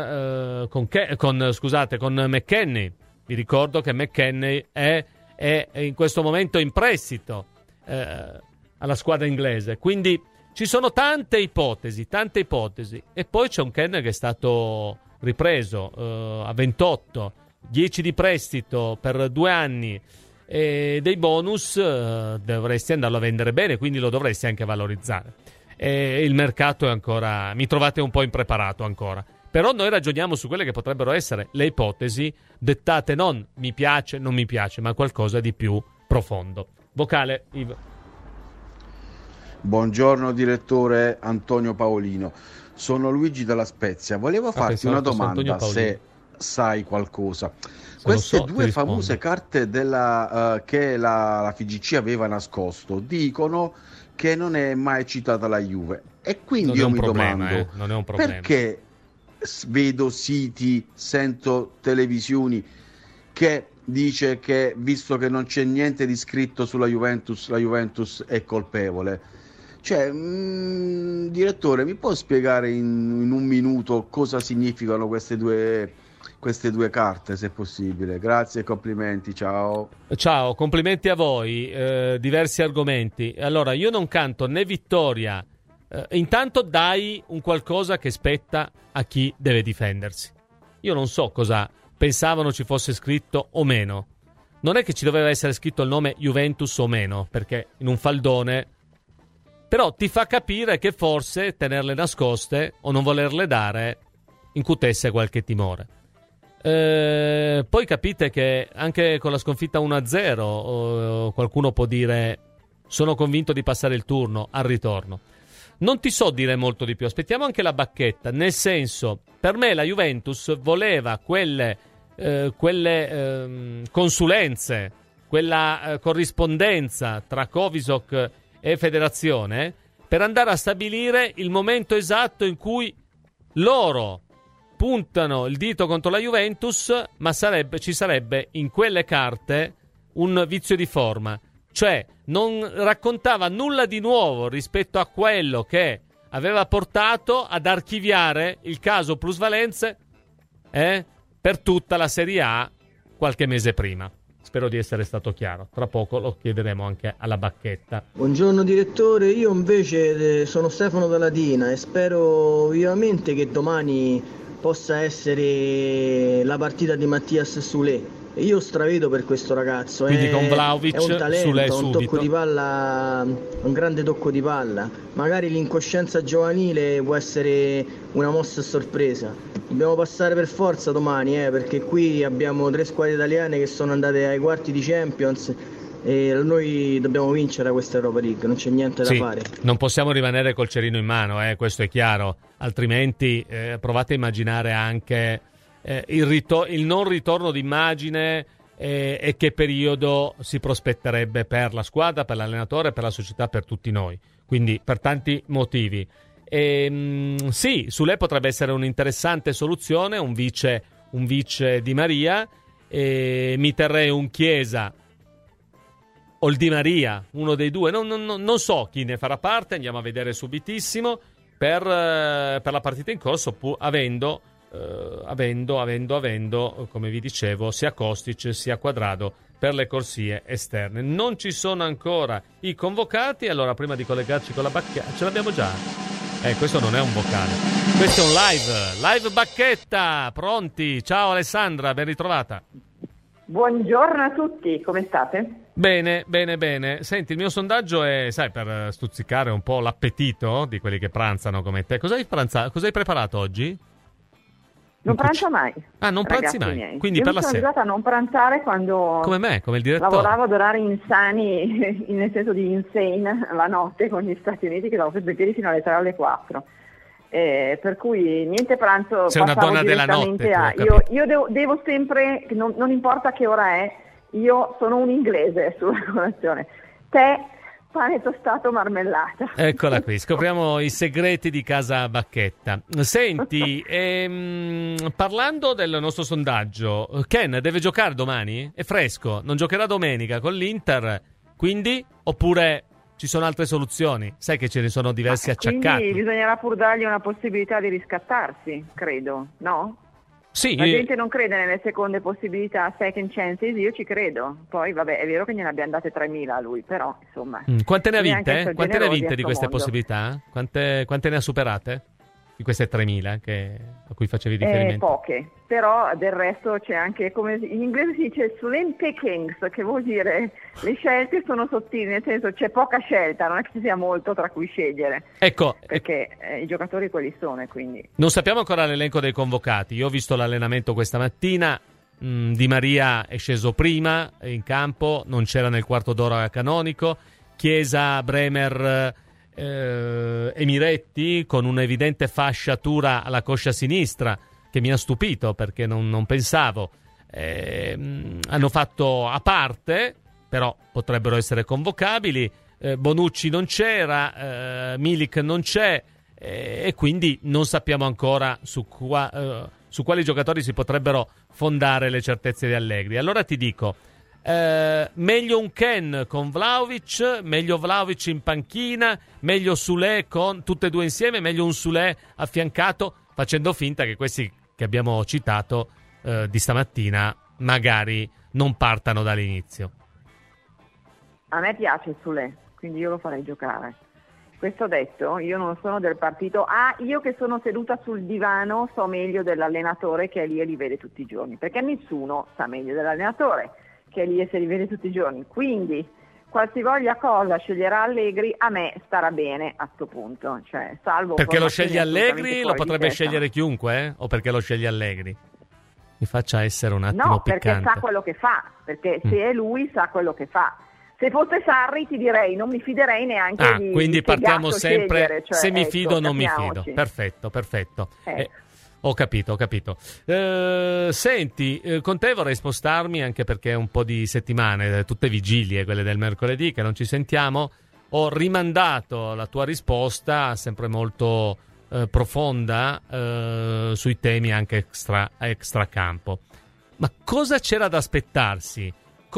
McKennie. Vi ricordo che McKennie è in questo momento in prestito alla squadra inglese, quindi ci sono tante ipotesi, e poi c'è un Ken che è stato ripreso a 28, 10 di prestito per 2 anni e dei bonus. Dovresti andarlo a vendere bene, quindi lo dovresti anche valorizzare. E il mercato è ancora, mi trovate un po' impreparato ancora, però noi ragioniamo su quelle che potrebbero essere le ipotesi dettate non mi piace, non mi piace, ma qualcosa di più profondo. Vocale, Ivo. Buongiorno direttore Antonio Paolino, sono Luigi dalla Spezia, volevo farti una domanda se sai qualcosa. Queste due famose carte che la FIGC aveva nascosto dicono che non è mai citata la Juve, e quindi io mi domando non è un problema. Perché vedo siti, sento televisioni che dice che visto che non c'è niente di scritto sulla Juventus, la Juventus è colpevole. Direttore, mi può spiegare in un minuto cosa significano queste due carte, se possibile? Grazie e complimenti, ciao. Ciao, complimenti a voi. Diversi argomenti. Allora, io non canto né vittoria. Intanto dai un qualcosa che spetta a chi deve difendersi. Io non so cosa pensavano ci fosse scritto o meno. Non è che ci doveva essere scritto il nome Juventus o meno, perché in un faldone, però ti fa capire che forse tenerle nascoste o non volerle dare incutesse qualche timore. Poi capite che anche con la sconfitta 1-0 qualcuno può dire sono convinto di passare il turno al ritorno. Non ti so dire molto di più, aspettiamo anche la bacchetta, nel senso, per me la Juventus voleva quelle consulenze, quella corrispondenza tra Covisoc e federazione per andare a stabilire il momento esatto in cui loro puntano il dito contro la Juventus, ma ci sarebbe in quelle carte un vizio di forma, cioè non raccontava nulla di nuovo rispetto a quello che aveva portato ad archiviare il caso plusvalenze per tutta la Serie A qualche mese prima. Spero di essere stato chiaro, tra poco lo chiederemo anche alla bacchetta. Buongiorno direttore, io invece sono Stefano da Latina e spero vivamente che domani possa essere la partita di Mattias Sule. Io stravedo per questo ragazzo. Quindi con Vlahovic, è un talento, Sule un tocco di palla, un grande tocco di palla. Magari l'incoscienza giovanile può essere una mossa a sorpresa. Dobbiamo passare per forza domani, perché qui abbiamo 3 squadre italiane che sono andate ai quarti di Champions e noi dobbiamo vincere questa Europa League, non c'è niente da fare. Non possiamo rimanere col cerino in mano, questo è chiaro, altrimenti provate a immaginare anche il non ritorno d'immagine e che periodo si prospetterebbe per la squadra, per l'allenatore, per la società, per tutti noi, quindi per tanti motivi. Sì, Sule potrebbe essere un'interessante soluzione, un vice Di Maria, mi terrei un Chiesa o il Di Maria, uno dei due, non so chi ne farà parte, andiamo a vedere subitissimo per la partita in corso, avendo, come vi dicevo, sia Kostic sia Quadrado per le corsie esterne. Non ci sono ancora i convocati, allora prima di collegarci con la bacchetta, ce l'abbiamo già? Questo non è un vocale. Questo è un live Bacchetta. Pronti? Ciao Alessandra, ben ritrovata. Buongiorno a tutti, come state? Bene. Senti, il mio sondaggio è, sai, per stuzzicare un po' l'appetito di quelli che pranzano come te. Cosa hai preparato oggi? Non pranzo mai. Ah, non pranzi mai? Miei. Quindi io per la sono sera. abituata a non pranzare quando... Come me, come il direttore. Lavoravo ad orari insani, nel senso di insane, la notte con gli Stati Uniti, che stavo sempre in piedi fino alle 3 o alle 4. Per cui niente pranzo. Sei una donna della notte. Io devo sempre, non importa che ora è, io sono un inglese sulla colazione. Tè, pane tostato, marmellata. Eccola qui, scopriamo i segreti di casa Bacchetta. Senti, parlando del nostro sondaggio, Ken deve giocare domani? È fresco, non giocherà domenica con l'Inter, quindi? Oppure ci sono altre soluzioni? Sai che ce ne sono diversi acciaccati. Quindi bisognerà pur dargli una possibilità di riscattarsi, credo, no? Sì. La gente non crede nelle seconde possibilità, second chances, io ci credo. Poi vabbè, è vero che gliene abbiamo date 3.000 a lui, però insomma. Quante ne ha vinte? Quante ne ha vinte di queste possibilità? Quante ne ha superate? Di queste 3.000 a cui facevi riferimento? Poche, però del resto c'è anche, come in inglese si dice slim pickings, che vuol dire le scelte sono sottili, nel senso c'è poca scelta, non è che ci sia molto tra cui scegliere. Ecco. Perché i giocatori quelli sono, e quindi... Non sappiamo ancora l'elenco dei convocati. Io ho visto l'allenamento questa mattina, Di Maria è sceso prima in campo, non c'era nel quarto d'ora canonico, Chiesa, Bremer... e Miretti con un'evidente fasciatura alla coscia sinistra che mi ha stupito perché non pensavo. Hanno fatto a parte, però potrebbero essere convocabili. Bonucci non c'era, Milik non c'è, e quindi non sappiamo ancora su quali giocatori si potrebbero fondare le certezze di Allegri. Allora ti dico, meglio un Ken con Vlahovic, meglio Vlahovic in panchina, meglio Soulé con tutte e due insieme, meglio un Soulé affiancato, facendo finta che questi che abbiamo citato di stamattina magari non partano dall'inizio. A me piace Soulé, quindi io lo farei giocare. Questo detto, io non sono del partito io che sono seduta sul divano so meglio dell'allenatore che è lì e li vede tutti i giorni, perché nessuno sa meglio dell'allenatore che è lì e se li vede tutti i giorni, quindi qualsivoglia cosa sceglierà Allegri, a me starà bene a sto punto, cioè salvo perché lo sceglie Allegri, lo potrebbe scegliere chiunque, o perché lo sceglie Allegri? Mi faccia essere un attimo piccante. Perché sa quello che fa, perché se è lui sa quello che fa. Se fosse Sarri ti direi non mi fiderei neanche di quindi partiamo sempre scegliere, cioè, se mi fido o non mi capiamoci. fido. Perfetto. Ho capito. Senti, con te vorrei spostarmi, anche perché è un po' di settimane, tutte vigilie, quelle del mercoledì, che non ci sentiamo. Ho rimandato la tua risposta, sempre molto profonda, sui temi anche extra campo. Ma cosa c'era da aspettarsi?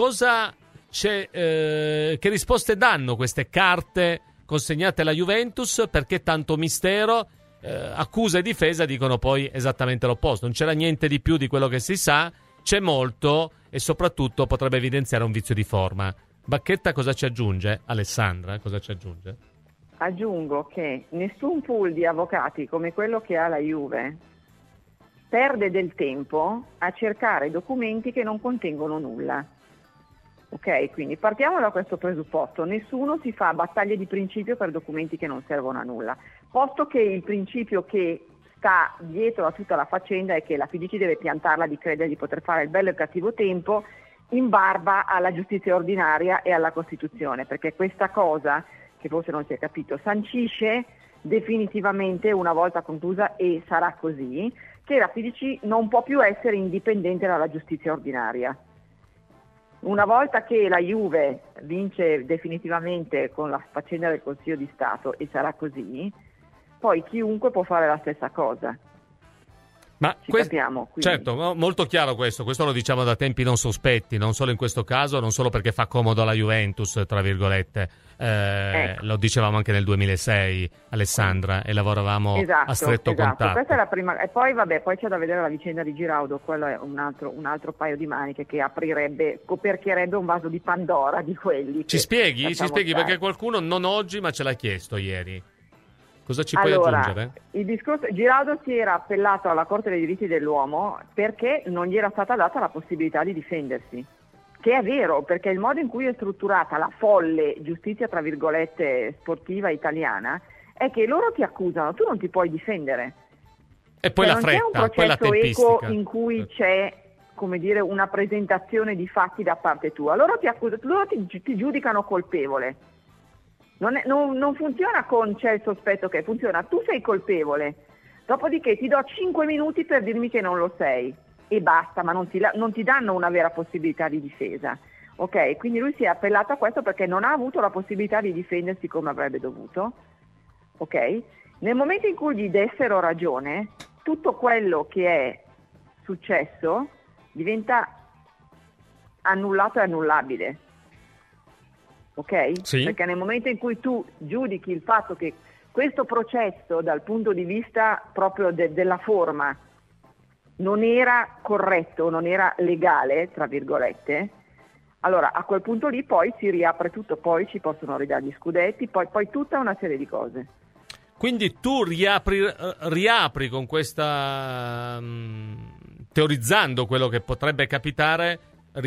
Che risposte danno queste carte consegnate alla Juventus? Perché tanto mistero? Accusa e difesa dicono poi esattamente l'opposto. Non c'era niente di più di quello che si sa, c'è molto e soprattutto potrebbe evidenziare un vizio di forma. Bacchetta cosa ci aggiunge? Alessandra cosa ci aggiunge? Aggiungo che nessun pool di avvocati come quello che ha la Juve perde del tempo a cercare documenti che non contengono nulla. Ok, quindi partiamo da questo presupposto, nessuno si fa battaglie di principio per documenti che non servono a nulla, posto che il principio che sta dietro a tutta la faccenda è che la FIGC deve piantarla di credere di poter fare il bello e il cattivo tempo in barba alla giustizia ordinaria e alla Costituzione, perché questa cosa, che forse non si è capito, sancisce definitivamente, una volta conclusa, e sarà così, che la FIGC non può più essere indipendente dalla giustizia ordinaria. Una volta che la Juve vince definitivamente con la faccenda del Consiglio di Stato, e sarà così, poi chiunque può fare la stessa cosa. Ma capiamo, certo, molto chiaro questo lo diciamo da tempi non sospetti, non solo in questo caso, non solo perché fa comodo alla Juventus, tra virgolette, lo dicevamo anche nel 2006, Alessandra, e lavoravamo a stretto contatto. Questa è la prima, e poi poi c'è da vedere la vicenda di Giraudo, quello è un altro paio di maniche che coperchierebbe un vaso di Pandora di quelli. Ci spieghi perché qualcuno non oggi ma ce l'ha chiesto ieri. Cosa ci puoi aggiungere? Il discorso, Giraudo si era appellato alla Corte dei diritti dell'uomo perché non gli era stata data la possibilità di difendersi. Che è vero, perché il modo in cui è strutturata la folle giustizia, tra virgolette, sportiva italiana, è che loro ti accusano, tu non ti puoi difendere. E poi la fretta, non c'è poi la un processo tempistica. equo in cui c'è, come dire, una presentazione di fatti da parte tua. Loro ti accusano, loro ti giudicano colpevole. Non funziona con c'è il sospetto che funziona, tu sei colpevole. Dopodiché ti do 5 minuti per dirmi che non lo sei. E basta, ma non ti danno una vera possibilità di difesa. Ok, quindi lui si è appellato a questo perché non ha avuto la possibilità di difendersi come avrebbe dovuto. Ok? Nel momento in cui gli dessero ragione, tutto quello che è successo diventa annullato e annullabile. Ok? Sì. Perché nel momento in cui tu giudichi il fatto che questo processo dal punto di vista proprio della forma non era corretto, non era legale, tra virgolette, allora a quel punto lì poi si riapre tutto, poi ci possono ridare gli scudetti, poi tutta una serie di cose. Quindi tu riapri con questa, teorizzando quello che potrebbe capitare,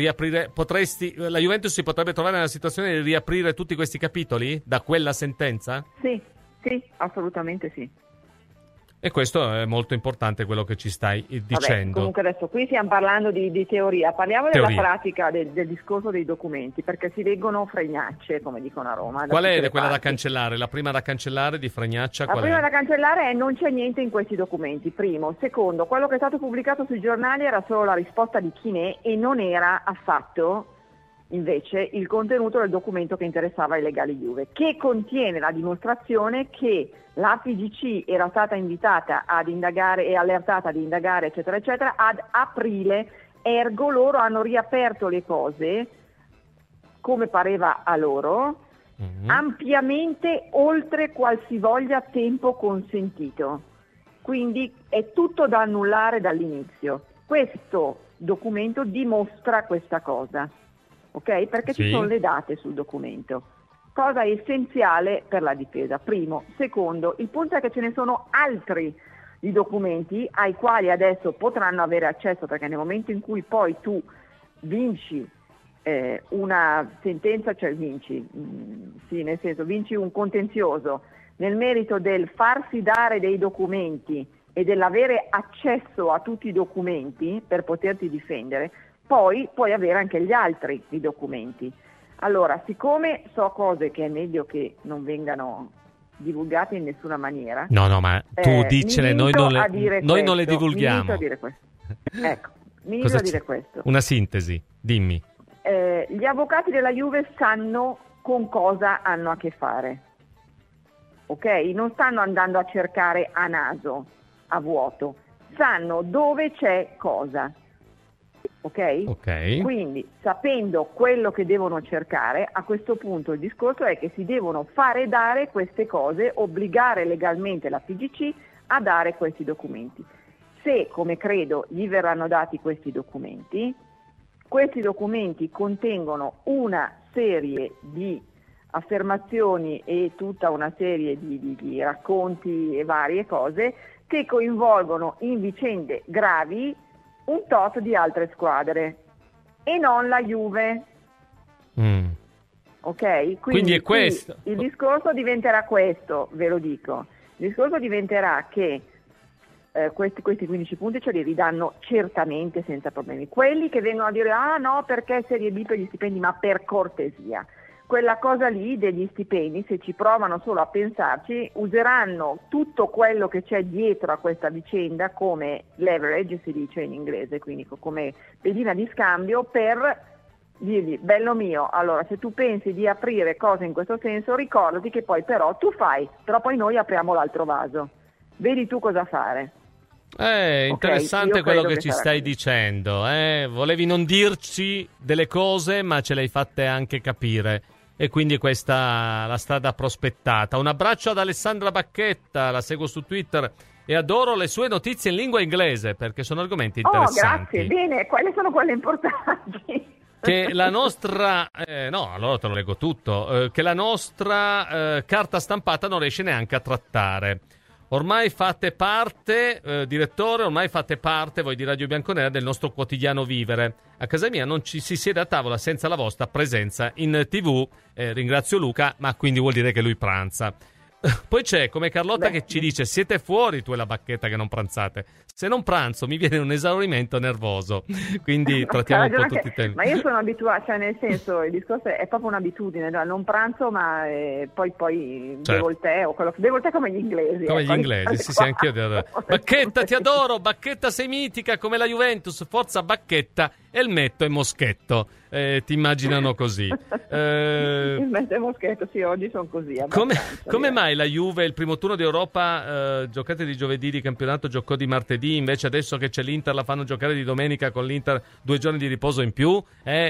la Juventus si potrebbe trovare nella situazione di riaprire tutti questi capitoli da quella sentenza? Sì, assolutamente sì. E questo è molto importante quello che ci stai dicendo. Comunque adesso qui stiamo parlando di teoria, parliamo della pratica del discorso dei documenti, perché si leggono fregnacce, come dicono a Roma. Qual è quella da cancellare? La prima da cancellare di fregnaccia? La prima da cancellare è non c'è niente in questi documenti, primo. Secondo, quello che è stato pubblicato sui giornali era solo la risposta di Chinè e non era affatto invece il contenuto del documento che interessava ai legali Juve, che contiene la dimostrazione che la FIGC era stata invitata ad indagare e allertata ad indagare eccetera eccetera ad aprile, ergo loro hanno riaperto le cose come pareva a loro ampiamente oltre qualsivoglia tempo consentito, quindi è tutto da annullare dall'inizio. Questo documento dimostra questa cosa, ok? Perché ci sono le date sul documento, cosa essenziale per la difesa, primo. Secondo, il punto è che ce ne sono altri di documenti ai quali adesso potranno avere accesso, perché nel momento in cui poi tu vinci una sentenza, cioè vinci un contenzioso nel merito del farsi dare dei documenti e dell'avere accesso a tutti i documenti per poterti difendere, poi puoi avere anche gli altri i documenti. Allora, siccome so cose che è meglio che non vengano divulgate in nessuna maniera. No, ma tu dicele, noi non le divulghiamo. Mi limito a dire questo. Ecco, mi limito a dire questo. Una sintesi, dimmi. Gli avvocati della Juve sanno con cosa hanno a che fare. Ok? Non stanno andando a cercare a naso, a vuoto. Sanno dove c'è cosa. Ok? Quindi, sapendo quello che devono cercare, a questo punto il discorso è che si devono fare dare queste cose, obbligare legalmente la FIGC a dare questi documenti. Se, come credo, gli verranno dati questi documenti contengono una serie di affermazioni e tutta una serie di racconti e varie cose che coinvolgono in vicende gravi un tot di altre squadre e non la Juve. Ok? Quindi è questo. Il discorso diventerà questo, ve lo dico. Il discorso diventerà che questi 15 punti ce li ridanno certamente senza problemi. Quelli che vengono a dire no perché Serie B per gli stipendi, ma per cortesia. Quella cosa lì degli stipendi, se ci provano solo a pensarci, useranno tutto quello che c'è dietro a questa vicenda come leverage, si dice in inglese, quindi come pedina di scambio per dirgli, bello mio, allora se tu pensi di aprire cose in questo senso, ricordati che poi però tu fai, però poi noi apriamo l'altro vaso. Vedi tu cosa fare. Interessante quello che ci stai dicendo. Volevi non dirci delle cose, ma ce le hai fatte anche capire. E quindi questa è la strada prospettata. Un abbraccio ad Alessandra Bacchetta, la seguo su Twitter e adoro le sue notizie in lingua inglese perché sono argomenti interessanti. Grazie, bene, quelle sono quelle importanti. che la nostra no, allora te lo leggo tutto, che la nostra carta stampata non riesce neanche a trattare. Ormai fate parte, direttore, voi di Radio Bianconera, del nostro quotidiano vivere. A casa mia non ci si siede a tavola senza la vostra presenza in TV. Ringrazio Luca, ma quindi vuol dire che lui pranza. Poi c'è come Carlotta che ci dice: siete fuori tu e la Bacchetta che non pranzate. Se non pranzo mi viene un esaurimento nervoso, quindi trattiamo un po' tutti i temi. Ma io sono abituata, cioè nel senso, il discorso è proprio un'abitudine, non pranzo, ma poi bevo il tè, o quello che bevo il tè come gli inglesi. Come gli inglesi, sì, anch'io Bacchetta, ti adoro, Bacchetta sei mitica come la Juventus, forza Bacchetta, Elmetto e Moschetto. Ti immaginano così. Il Metto e Moschetto, sì, oggi sono così. Come mai la Juve il primo turno d'Europa giocate di giovedì, di campionato giocò di martedì, invece adesso che c'è l'Inter la fanno giocare di domenica, con l'Inter 2 giorni di riposo in più?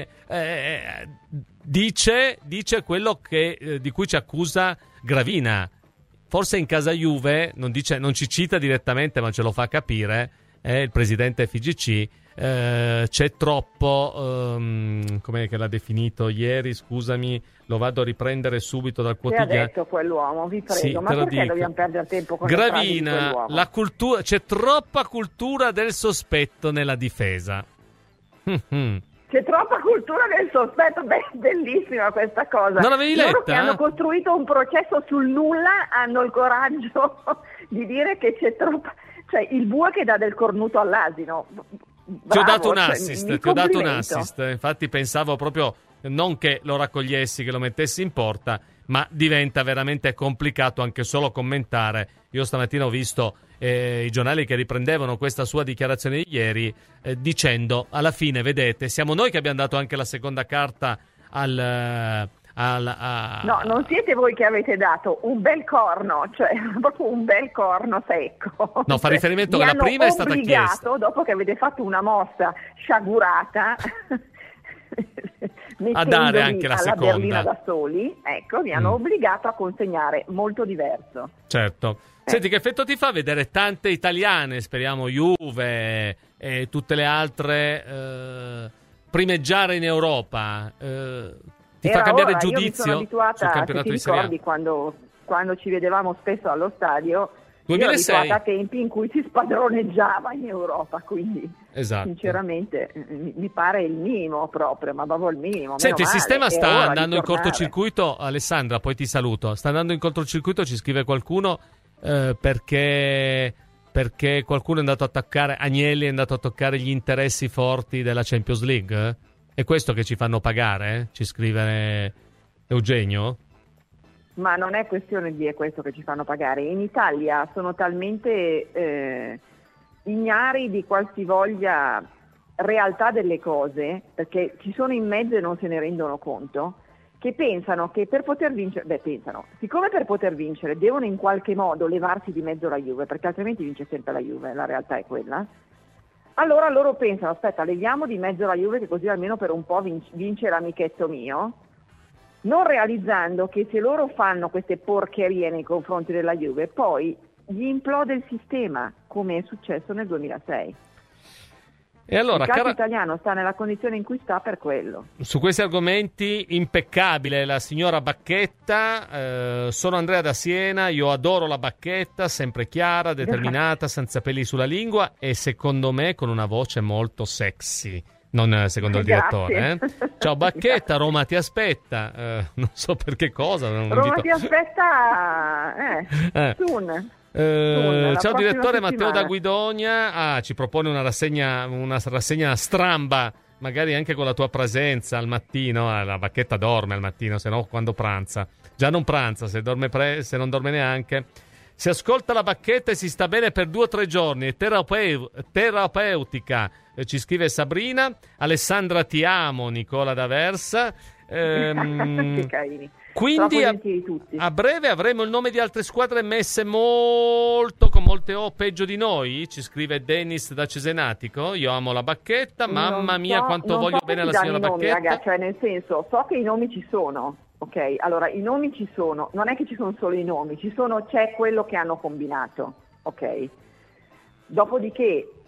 Dice quello di cui ci accusa Gravina. Forse in casa Juve, non ci cita direttamente, ma ce lo fa capire, il presidente FIGC. C'è troppo, com'è che l'ha definito ieri, scusami, lo vado a riprendere subito dal quotidiano. Che ha detto quell'uomo, vi prego, sì, ma perché dobbiamo perdere tempo con Gravina, la cultura, c'è troppa cultura del sospetto nella difesa. C'è troppa cultura del sospetto, bellissima questa cosa. Non l'avevi letta? Loro che hanno costruito un processo sul nulla hanno il coraggio di dire che c'è troppa, cioè il bue che dà del cornuto all'asino. Bravo, ti ho dato un assist, infatti pensavo proprio non che lo raccogliessi, che lo mettessi in porta, ma diventa veramente complicato anche solo commentare. Io stamattina ho visto i giornali che riprendevano questa sua dichiarazione di ieri dicendo: alla fine, vedete, siamo noi che abbiamo dato anche la seconda carta No, non siete voi che avete dato un bel corno, cioè proprio un bel corno secco. No, fa riferimento che la prima è stata chiesta. Dopo che avete fatto una mossa sciagurata a dare anche la seconda berlina da soli, ecco, mi hanno obbligato a consegnare molto diverso. Certo. Senti, che effetto ti fa vedere tante italiane, speriamo Juve e tutte le altre, primeggiare in Europa? Ti fa cambiare giudizio? Io mi sono abituata, se ti ricordi, quando ci vedevamo spesso allo stadio, 2006. Io ero abituata a tempi in cui si spadroneggiava in Europa, quindi esatto. Sinceramente mi pare il minimo proprio, ma proprio il minimo. Senti, il sistema sta andando in cortocircuito, Alessandra, poi ti saluto. Sta andando in cortocircuito, ci scrive qualcuno, perché qualcuno è andato a attaccare, Agnelli è andato a toccare gli interessi forti della Champions League? È questo che ci fanno pagare? Ci scrive Eugenio? Ma non è questione di è questo che ci fanno pagare. In Italia sono talmente ignari di qualsivoglia realtà delle cose, perché ci sono in mezzo e non se ne rendono conto, che pensano che per poter vincere, siccome per poter vincere devono in qualche modo levarsi di mezzo la Juve, perché altrimenti vince sempre la Juve, la realtà è quella. Allora loro pensano: aspetta, leviamo di mezzo la Juve che così almeno per un po' vince l'amichetto mio, non realizzando che se loro fanno queste porcherie nei confronti della Juve poi gli implode il sistema, come è successo nel 2006. E allora, il calcio italiano sta nella condizione in cui sta per quello. Su questi argomenti impeccabile la signora Bacchetta. Sono Andrea da Siena, io adoro la Bacchetta, sempre chiara, determinata, senza peli sulla lingua e secondo me con una voce molto sexy. Non secondo il direttore. Ciao Bacchetta, Roma ti aspetta. Non so per che cosa. Roma ti aspetta soon. Ciao direttore, Matteo da Guidonia. Ci propone una rassegna stramba, magari anche con la tua presenza al mattino. La Bacchetta dorme al mattino, se no quando pranza. Già non pranza, se non dorme neanche. Si ascolta la Bacchetta e si sta bene per 2 o 3 giorni. Terapeutica, ci scrive Sabrina. Alessandra ti amo, Nicola d'Aversa. Che carini. Quindi a breve avremo il nome di altre squadre messe molto con molte O peggio di noi, ci scrive Dennis da Cesenatico. Io amo la Bacchetta, mamma mia quanto voglio bene alla signora Bacchetta. Ragazzi, cioè nel senso, so che i nomi ci sono, ok? Allora i nomi ci sono, non è che ci sono solo i nomi, c'è quello che hanno combinato, ok? Dopodiché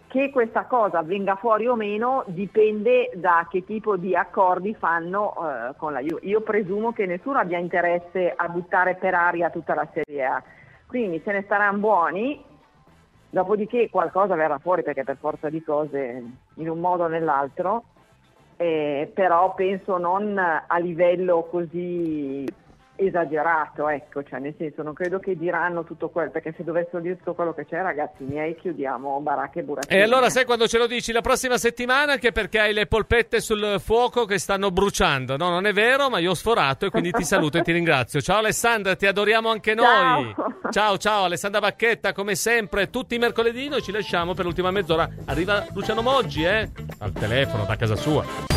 Che questa cosa venga fuori o meno dipende da che tipo di accordi fanno con la Juve. Io presumo che nessuno abbia interesse a buttare per aria tutta la Serie A, quindi se ne staranno buoni, dopodiché qualcosa verrà fuori, perché per forza di cose in un modo o nell'altro, però penso non a livello così esagerato, ecco, cioè nel senso non credo che diranno tutto quello, perché se dovessero dire tutto quello che c'è, ragazzi miei, chiudiamo baracche e burattini. E allora sai quando ce lo dici la prossima settimana, che perché hai le polpette sul fuoco che stanno bruciando? No, non è vero, ma io ho sforato e quindi ti saluto e ti ringrazio. Ciao Alessandra, ti adoriamo anche noi. Ciao Alessandra Bacchetta, come sempre tutti i mercoledì. Noi ci lasciamo per l'ultima mezz'ora. Arriva Luciano Moggi al telefono da casa sua.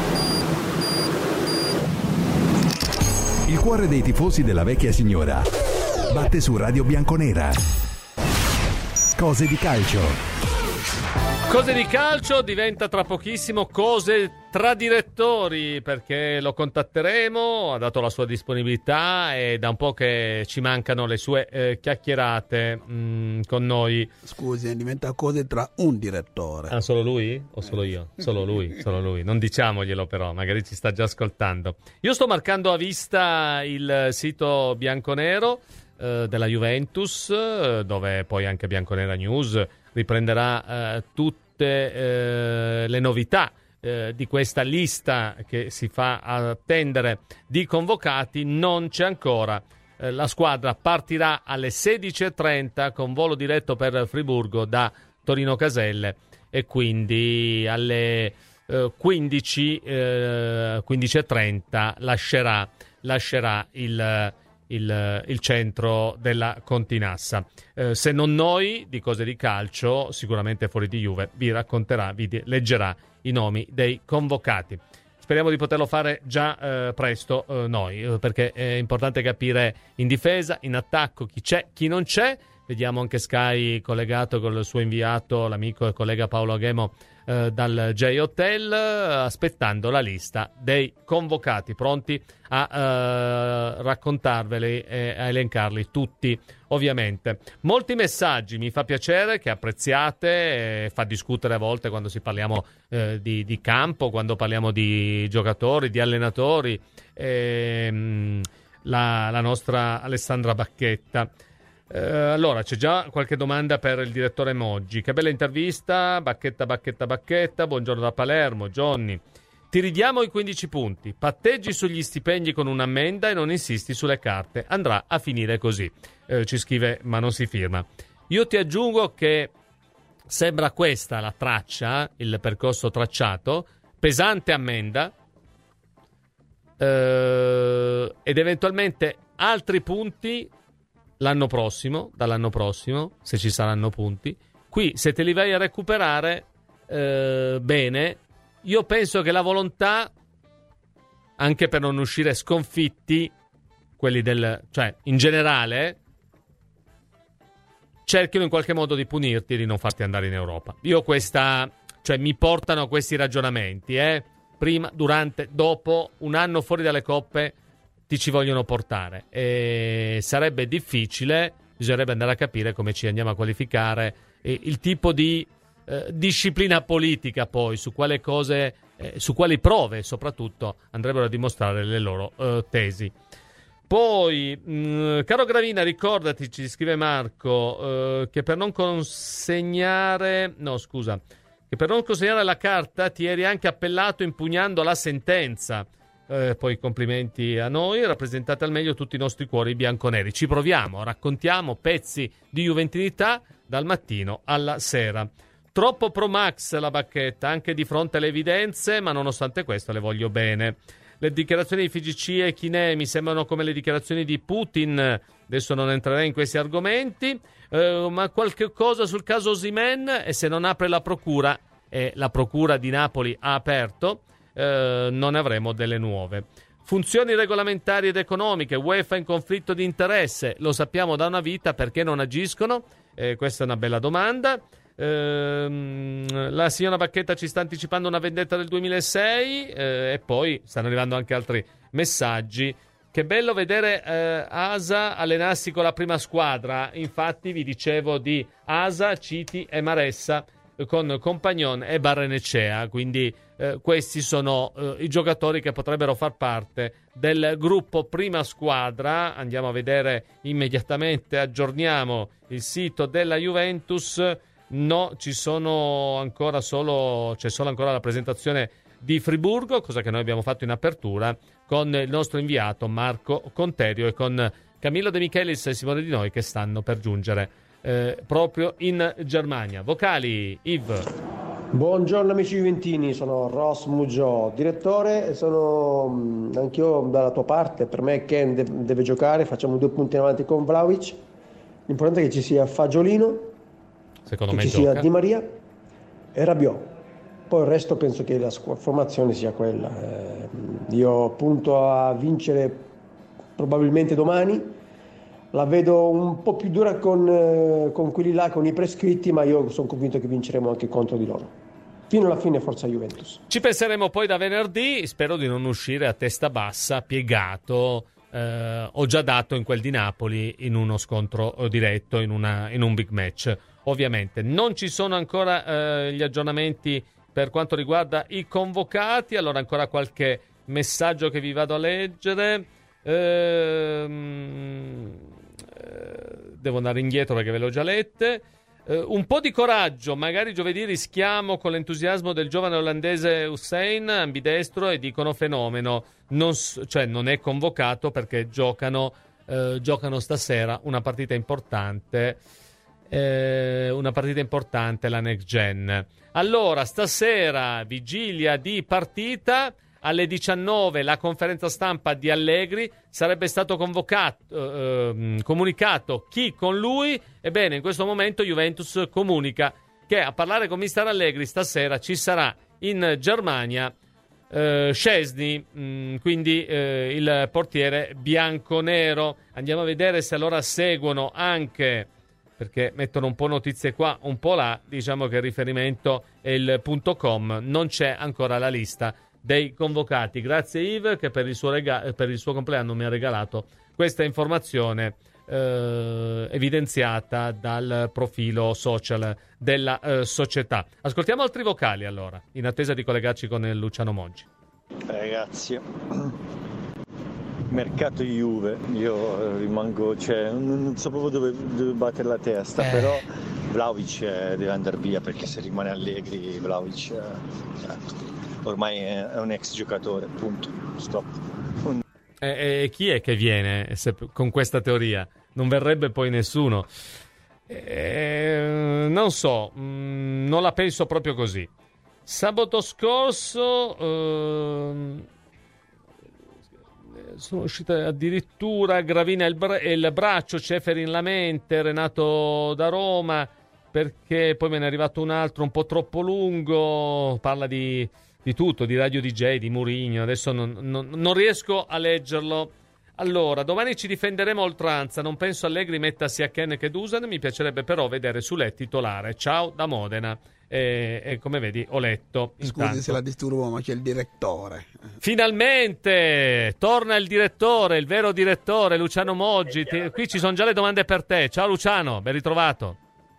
Il cuore dei tifosi della vecchia signora batte su Radio Bianconera. Cose di calcio. Cose di calcio diventa tra pochissimo Cose tra direttori, perché lo contatteremo, ha dato la sua disponibilità e da un po' che ci mancano le sue chiacchierate con noi. Scusi, diventa Cose tra un direttore. Ah, solo lui? O solo io? Solo lui. Non diciamoglielo però, magari ci sta già ascoltando. Io sto marcando a vista il sito bianconero della Juventus, dove poi anche Bianconera News riprenderà tutte le novità di questa lista che si fa attendere di convocati. Non c'è ancora. La squadra partirà alle 16:30 con volo diretto per Friburgo da Torino Caselle e quindi alle 15:30 lascerà il centro della Continassa. Se non noi di Cose di Calcio, sicuramente Fuori di Juve vi racconterà, vi leggerà i nomi dei convocati. Speriamo di poterlo fare già presto noi, perché è importante capire in difesa, in attacco chi c'è, chi non c'è. Vediamo anche Sky collegato con il suo inviato, l'amico e collega Paolo Aghemo dal J Hotel, aspettando la lista dei convocati, pronti a raccontarveli e a elencarli tutti, ovviamente. Molti messaggi, mi fa piacere, che apprezziate, fa discutere a volte quando si parliamo di campo, quando parliamo di giocatori, di allenatori, la nostra Alessandra Bacchetta. Allora, c'è già qualche domanda per il direttore Moggi. Che bella intervista, Bacchetta. Buongiorno da Palermo, Johnny. Ti ridiamo i 15 punti, patteggi sugli stipendi con un'ammenda e non insisti sulle carte. Andrà a finire così. Ci scrive, ma non si firma. Io ti aggiungo che sembra questa la traccia, il percorso tracciato, pesante ammenda ed eventualmente altri punti dall'anno prossimo, se ci saranno punti. Qui, se te li vai a recuperare, bene. Io penso che la volontà, anche per non uscire sconfitti, quelli cioè, in generale, cerchino in qualche modo di punirti e di non farti andare in Europa. Io cioè, mi portano questi ragionamenti, prima, durante, dopo, un anno fuori dalle coppe, ti ci vogliono portare e sarebbe difficile, bisognerebbe andare a capire come ci andiamo a qualificare e il tipo di disciplina politica poi, su quale cose, su quali prove soprattutto andrebbero a dimostrare le loro tesi. Poi, caro Gravina, ricordati, ci scrive Marco, che per non consegnare la carta ti eri anche appellato impugnando la sentenza. Poi complimenti a noi, rappresentate al meglio tutti i nostri cuori bianconeri. Ci proviamo, raccontiamo pezzi di juventinità dal mattino alla sera. Troppo pro Max la Bacchetta, anche di fronte alle evidenze, ma nonostante questo le voglio bene. Le dichiarazioni di FIGC e Chiné mi sembrano come le dichiarazioni di Putin. Adesso non entrerei in questi argomenti, ma qualche cosa sul caso Osimhen, e se non apre la procura, e la procura di Napoli ha aperto, non avremo delle nuove. Funzioni regolamentari ed economiche, UEFA in conflitto di interesse, lo sappiamo da una vita, perché non agiscono? Questa è una bella domanda. La signora Bacchetta ci sta anticipando una vendetta del 2006 e poi stanno arrivando anche altri messaggi. Che bello vedere Asa allenarsi con la prima squadra. Infatti vi dicevo di Asa, Citi e Maressa con Compagnon e Barrenechea, quindi questi sono i giocatori che potrebbero far parte del gruppo prima squadra. Andiamo a vedere immediatamente, aggiorniamo il sito della Juventus. No, c'è solo ancora la presentazione di Friburgo, cosa che noi abbiamo fatto in apertura con il nostro inviato Marco Conterio e con Camillo De Michelis e Simone Di Noi, che stanno per giungere proprio in Germania. Vocali, Yves. Buongiorno amici juventini, sono Ross Muggio, direttore, sono anch'io dalla tua parte. Per me Ken deve giocare, facciamo 2 punti in avanti con Vlahovic. L'importante è che ci sia Fagiolino, secondo che me ci sia Di Maria e Rabiot. Poi il resto penso che la formazione sia quella. Io punto a vincere probabilmente domani. La vedo un po' più dura con quelli là, con i prescritti, ma io sono convinto che vinceremo anche contro di loro. Fino alla fine, forza Juventus. Ci penseremo poi da venerdì. Spero di non uscire a testa bassa, piegato. Ho già dato in quel di Napoli in uno scontro diretto, in un big match. Ovviamente non ci sono ancora gli aggiornamenti per quanto riguarda i convocati. Allora ancora qualche messaggio che vi vado a leggere. Devo andare indietro perché ve l'ho già lette. Un po' di coraggio, magari giovedì rischiamo con l'entusiasmo del giovane olandese Hussein, ambidestro, e dicono fenomeno. Non è convocato perché giocano stasera una partita importante, la next gen. Allora, stasera vigilia di partita. Alle 19 la conferenza stampa di Allegri, sarebbe stato comunicato chi con lui. Ebbene, in questo momento Juventus comunica che a parlare con mister Allegri stasera ci sarà in Germania Szczesny, quindi il portiere bianconero. Andiamo a vedere se allora seguono anche, perché mettono un po' notizie qua, un po' là. Diciamo che il riferimento è il .com, non c'è ancora la lista dei convocati. Grazie Yves, che per il suo compleanno mi ha regalato questa informazione evidenziata dal profilo social della società. Ascoltiamo altri vocali allora, in attesa di collegarci con Luciano Moggi. Ragazzi, mercato Juve, io rimango, non so proprio dove battere la testa, però Vlahovic deve andare via, perché se rimane Allegri Vlahovic ormai è un ex giocatore, punto, stop. E chi è che viene con questa teoria? Non verrebbe poi nessuno. Non so, non la penso proprio così. Sabato scorso sono uscite addirittura Gravina e il braccio, Ceferin la mente, Renato da Roma, perché poi me ne è arrivato un altro un po' troppo lungo, parla di tutto, di Radio DJ, di Mourinho. Adesso non riesco a leggerlo. Allora, domani ci difenderemo a oltranza. Non penso Allegri metta sia Ken che Dusan. Mi piacerebbe però vedere Sule titolare. Ciao da Modena. E come vedi ho letto. Scusi se la disturbo, ma c'è il direttore. Finalmente torna il direttore, il vero direttore, Luciano Moggi. Qui ci sono già le domande per te. Ciao Luciano, ben ritrovato.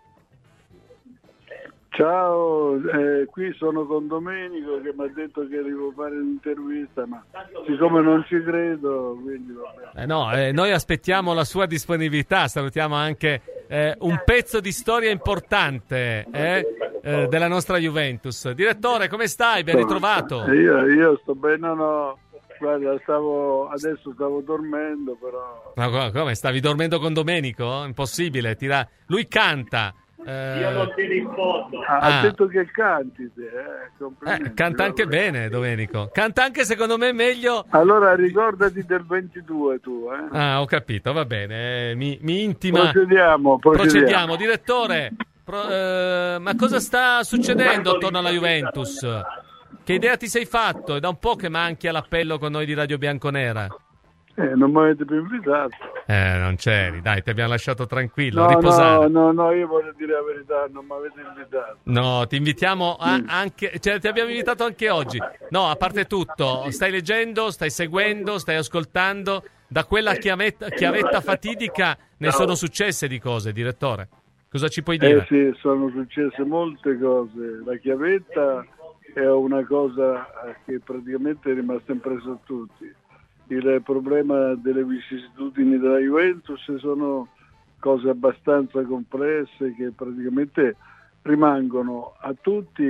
Ciao, qui sono con Domenico che mi ha detto che devo fare un'intervista, ma siccome non ci credo, quindi va bene. Noi aspettiamo la sua disponibilità. Salutiamo anche un pezzo di storia importante della nostra Juventus. Direttore, come stai? Ben ritrovato. Io sto bene, no. Guarda, adesso stavo dormendo, però. Ma come, stavi dormendo con Domenico? Impossibile, lui canta. Io non ti rispondo. Ha detto che canti canta anche bene Domenico, canta anche secondo me meglio. Allora ricordati del 22 tu ho capito, va bene, mi intima. Procediamo. Direttore, ma cosa sta succedendo attorno alla Juventus? Che idea ti sei fatto? È da un po' che manchi all'appello con noi di Radio Bianconera. Non mi avete più invitato. Non c'eri, dai, ti abbiamo lasciato tranquillo, riposare. No, io voglio dire la verità, non mi avete invitato. No, ti invitiamo anche, ti abbiamo invitato anche oggi. No, a parte tutto, stai leggendo, stai seguendo, stai ascoltando. Da quella chiavetta fatidica ne sono successe di cose, direttore. Cosa ci puoi dire? Sì, sono successe molte cose. La chiavetta è una cosa che praticamente è rimasta impressa a tutti. Il problema delle vicissitudini della Juventus sono cose abbastanza complesse che praticamente rimangono a tutti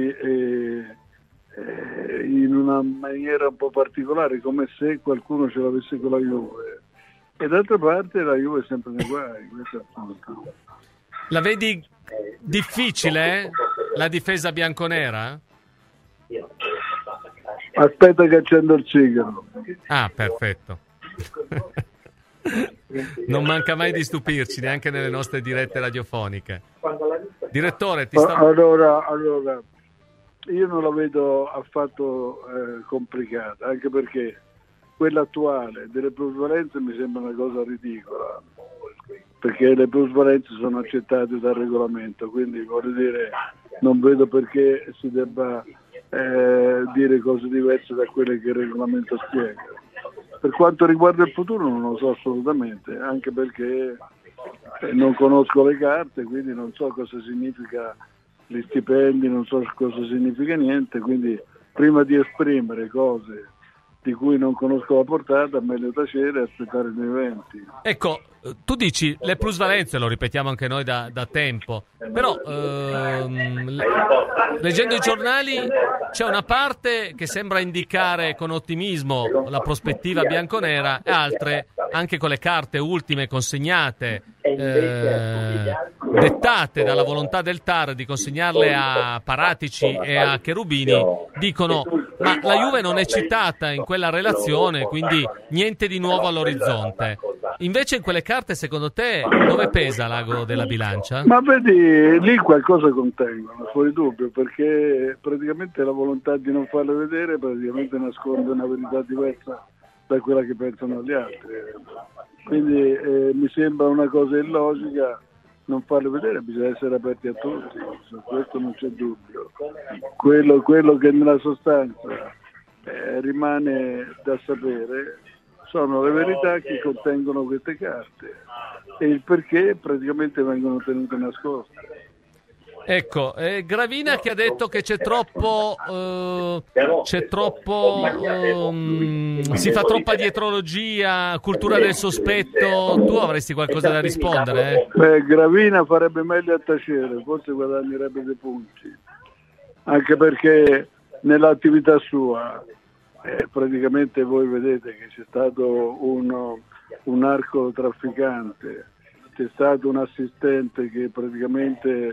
in una maniera un po' particolare, come se qualcuno ce l'avesse con la Juve. E d'altra parte la Juve è sempre nei guai. La vedi difficile, la difesa bianconera? Aspetta che accendo il sigaro. Ah, perfetto. Non manca mai di stupirci, neanche nelle nostre dirette radiofoniche. Direttore, ti sta... Allora, io non la vedo affatto complicata, anche perché quella attuale delle plusvalenze mi sembra una cosa ridicola, perché le plusvalenze sono accettate dal regolamento, quindi voglio dire, non vedo perché si debba dire cose diverse da quelle che il regolamento spiega. Per quanto riguarda il futuro non lo so assolutamente, anche perché non conosco le carte, quindi non so cosa significa gli stipendi, non so cosa significa niente, quindi prima di esprimere cose di cui non conosco la portata, è meglio tacere e aspettare gli eventi. Ecco, tu dici le plusvalenze, lo ripetiamo anche noi da tempo, però leggendo i giornali c'è una parte che sembra indicare con ottimismo la prospettiva bianconera e altre, anche con le carte ultime consegnate, dettate dalla volontà del TAR di consegnarle a Paratici e a Cherubini, dicono ma la Juve non è citata in quella relazione, quindi niente di nuovo all'orizzonte. Invece in quelle carte, secondo te, dove pesa l'ago della bilancia? Ma vedi, lì qualcosa contengono, fuori dubbio, perché praticamente la volontà di non farle vedere praticamente nasconde una verità diversa da quella che pensano gli altri. Quindi mi sembra una cosa illogica non farle vedere, bisogna essere aperti a tutti, su questo non c'è dubbio. Quello che nella sostanza rimane da sapere sono le verità che contengono queste carte e il perché praticamente vengono tenute nascoste. Ecco, Gravina che ha detto che c'è troppo si fa troppa dietrologia, cultura del sospetto. Tu avresti qualcosa da rispondere? Gravina farebbe meglio a tacere, forse guadagnerebbe dei punti, anche perché nell'attività sua praticamente voi vedete che c'è stato un narcotrafficante, c'è stato un assistente che praticamente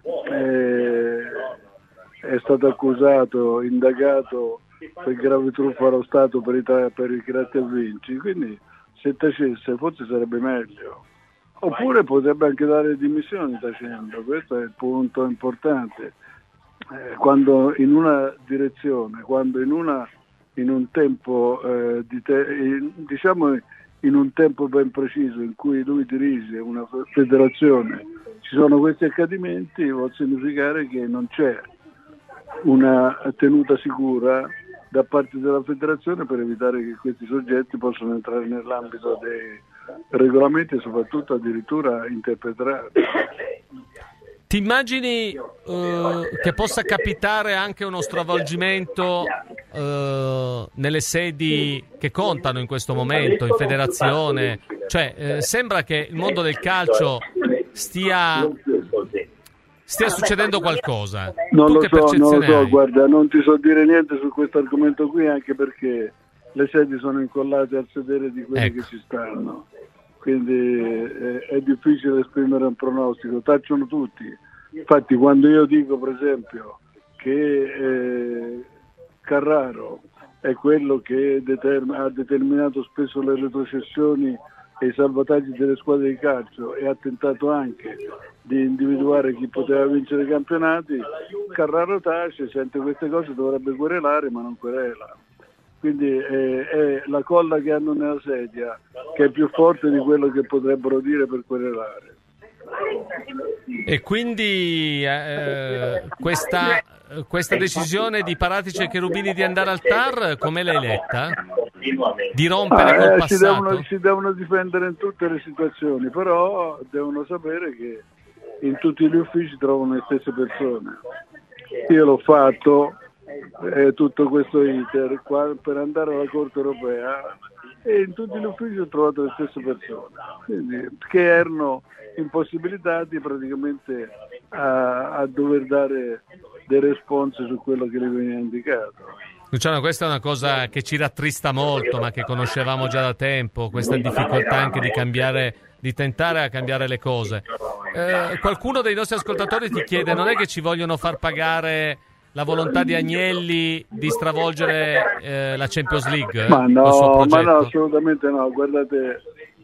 è stato accusato, indagato per grave truffa allo Stato per i creati e vinci, quindi se tacesse forse sarebbe meglio, oppure potrebbe anche dare dimissioni tacendo. Questo è il punto importante, quando in una direzione, quando in un tempo diciamo in un tempo ben preciso in cui lui dirige una federazione, ci sono questi accadimenti, vuol significare che non c'è una tenuta sicura da parte della federazione per evitare che questi soggetti possano entrare nell'ambito dei regolamenti e soprattutto addirittura interpretarli. Ti immagini che possa capitare anche uno stravolgimento nelle sedi che contano in questo momento, in federazione? Cioè, sembra che il mondo del calcio stia succedendo qualcosa. Non lo so, guarda, non ti so dire niente su questo argomento qui, anche perché le sedi sono incollate al sedere di quelli che ci stanno. Quindi è difficile esprimere un pronostico, tacciono tutti. Infatti quando io dico per esempio che Carraro è quello che ha determinato spesso le retrocessioni e i salvataggi delle squadre di calcio e ha tentato anche di individuare chi poteva vincere i campionati, Carraro tace, sente queste cose, dovrebbe querelare ma non querela. Quindi è la colla che hanno nella sedia che è più forte di quello che potrebbero dire per querelare. E quindi questa decisione di Paratici e Cherubini di andare al TAR, come l'hai letta? Di rompere col passato? Si devono difendere in tutte le situazioni, però devono sapere che in tutti gli uffici trovano le stesse persone. Io l'ho fatto tutto questo iter qua, per andare alla Corte Europea, e in tutti gli uffici ho trovato le stesse persone, quindi, che erano impossibilitati praticamente a dover dare dei responsi su quello che gli veniva indicato. Luciano, questa è una cosa che ci rattrista molto, ma che conoscevamo già da tempo, questa difficoltà anche di cambiare, di tentare a cambiare le cose. Qualcuno dei nostri ascoltatori ti chiede, non è che ci vogliono far pagare la volontà di Agnelli di stravolgere la Champions League? Ma no, assolutamente no. Guardate,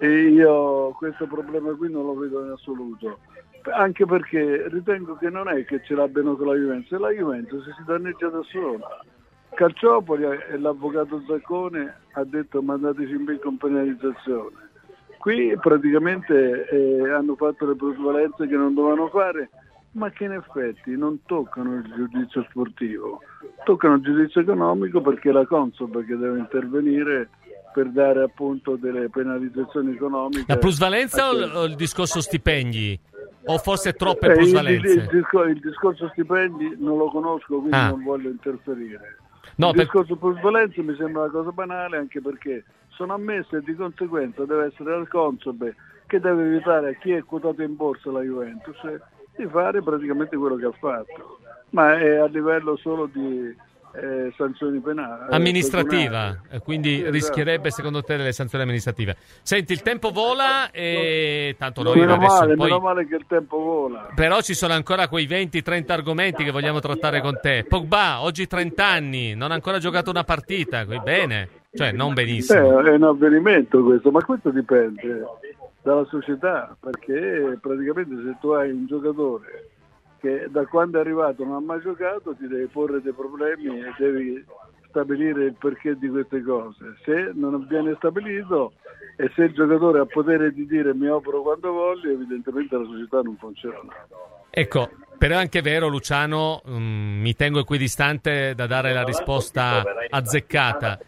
io questo problema qui non lo vedo in assoluto, anche perché ritengo che non è che ce l'abbiano con la Juventus, e la Juventus si danneggia da sola. Calciopoli e l'avvocato Zaccone ha detto mandateci in B con penalizzazione. Qui praticamente hanno fatto le plusvalenze che non dovevano fare, ma che in effetti non toccano il giudizio sportivo, toccano il giudizio economico, perché è la Consob che deve intervenire per dare appunto delle penalizzazioni economiche. La plusvalenza o il discorso stipendi? O forse troppe plusvalenze? Il discorso stipendi non lo conosco, quindi non voglio interferire. No, il discorso plusvalenze mi sembra una cosa banale, anche perché sono ammesse e di conseguenza deve essere la Consob che deve evitare a chi è quotato in borsa la Juventus di fare praticamente quello che ha fatto, ma è a livello solo di sanzioni penali. Amministrativa, quindi esatto. Rischierebbe secondo te delle sanzioni amministrative. Senti, il tempo vola e tanto noi meno male che il tempo vola. Però ci sono ancora quei 20-30 argomenti che vogliamo trattare con te. Pogba, oggi 30 anni, non ha ancora giocato una partita, bene, cioè non benissimo. È un avvenimento questo, ma questo dipende dalla società, perché praticamente se tu hai un giocatore che da quando è arrivato non ha mai giocato, ti devi porre dei problemi e devi stabilire il perché di queste cose. Se non viene stabilito e se il giocatore ha potere di dire mi opero quando voglio, evidentemente la società non funziona. Ecco, però è anche vero, Luciano, mi tengo equidistante da dare la risposta azzeccata.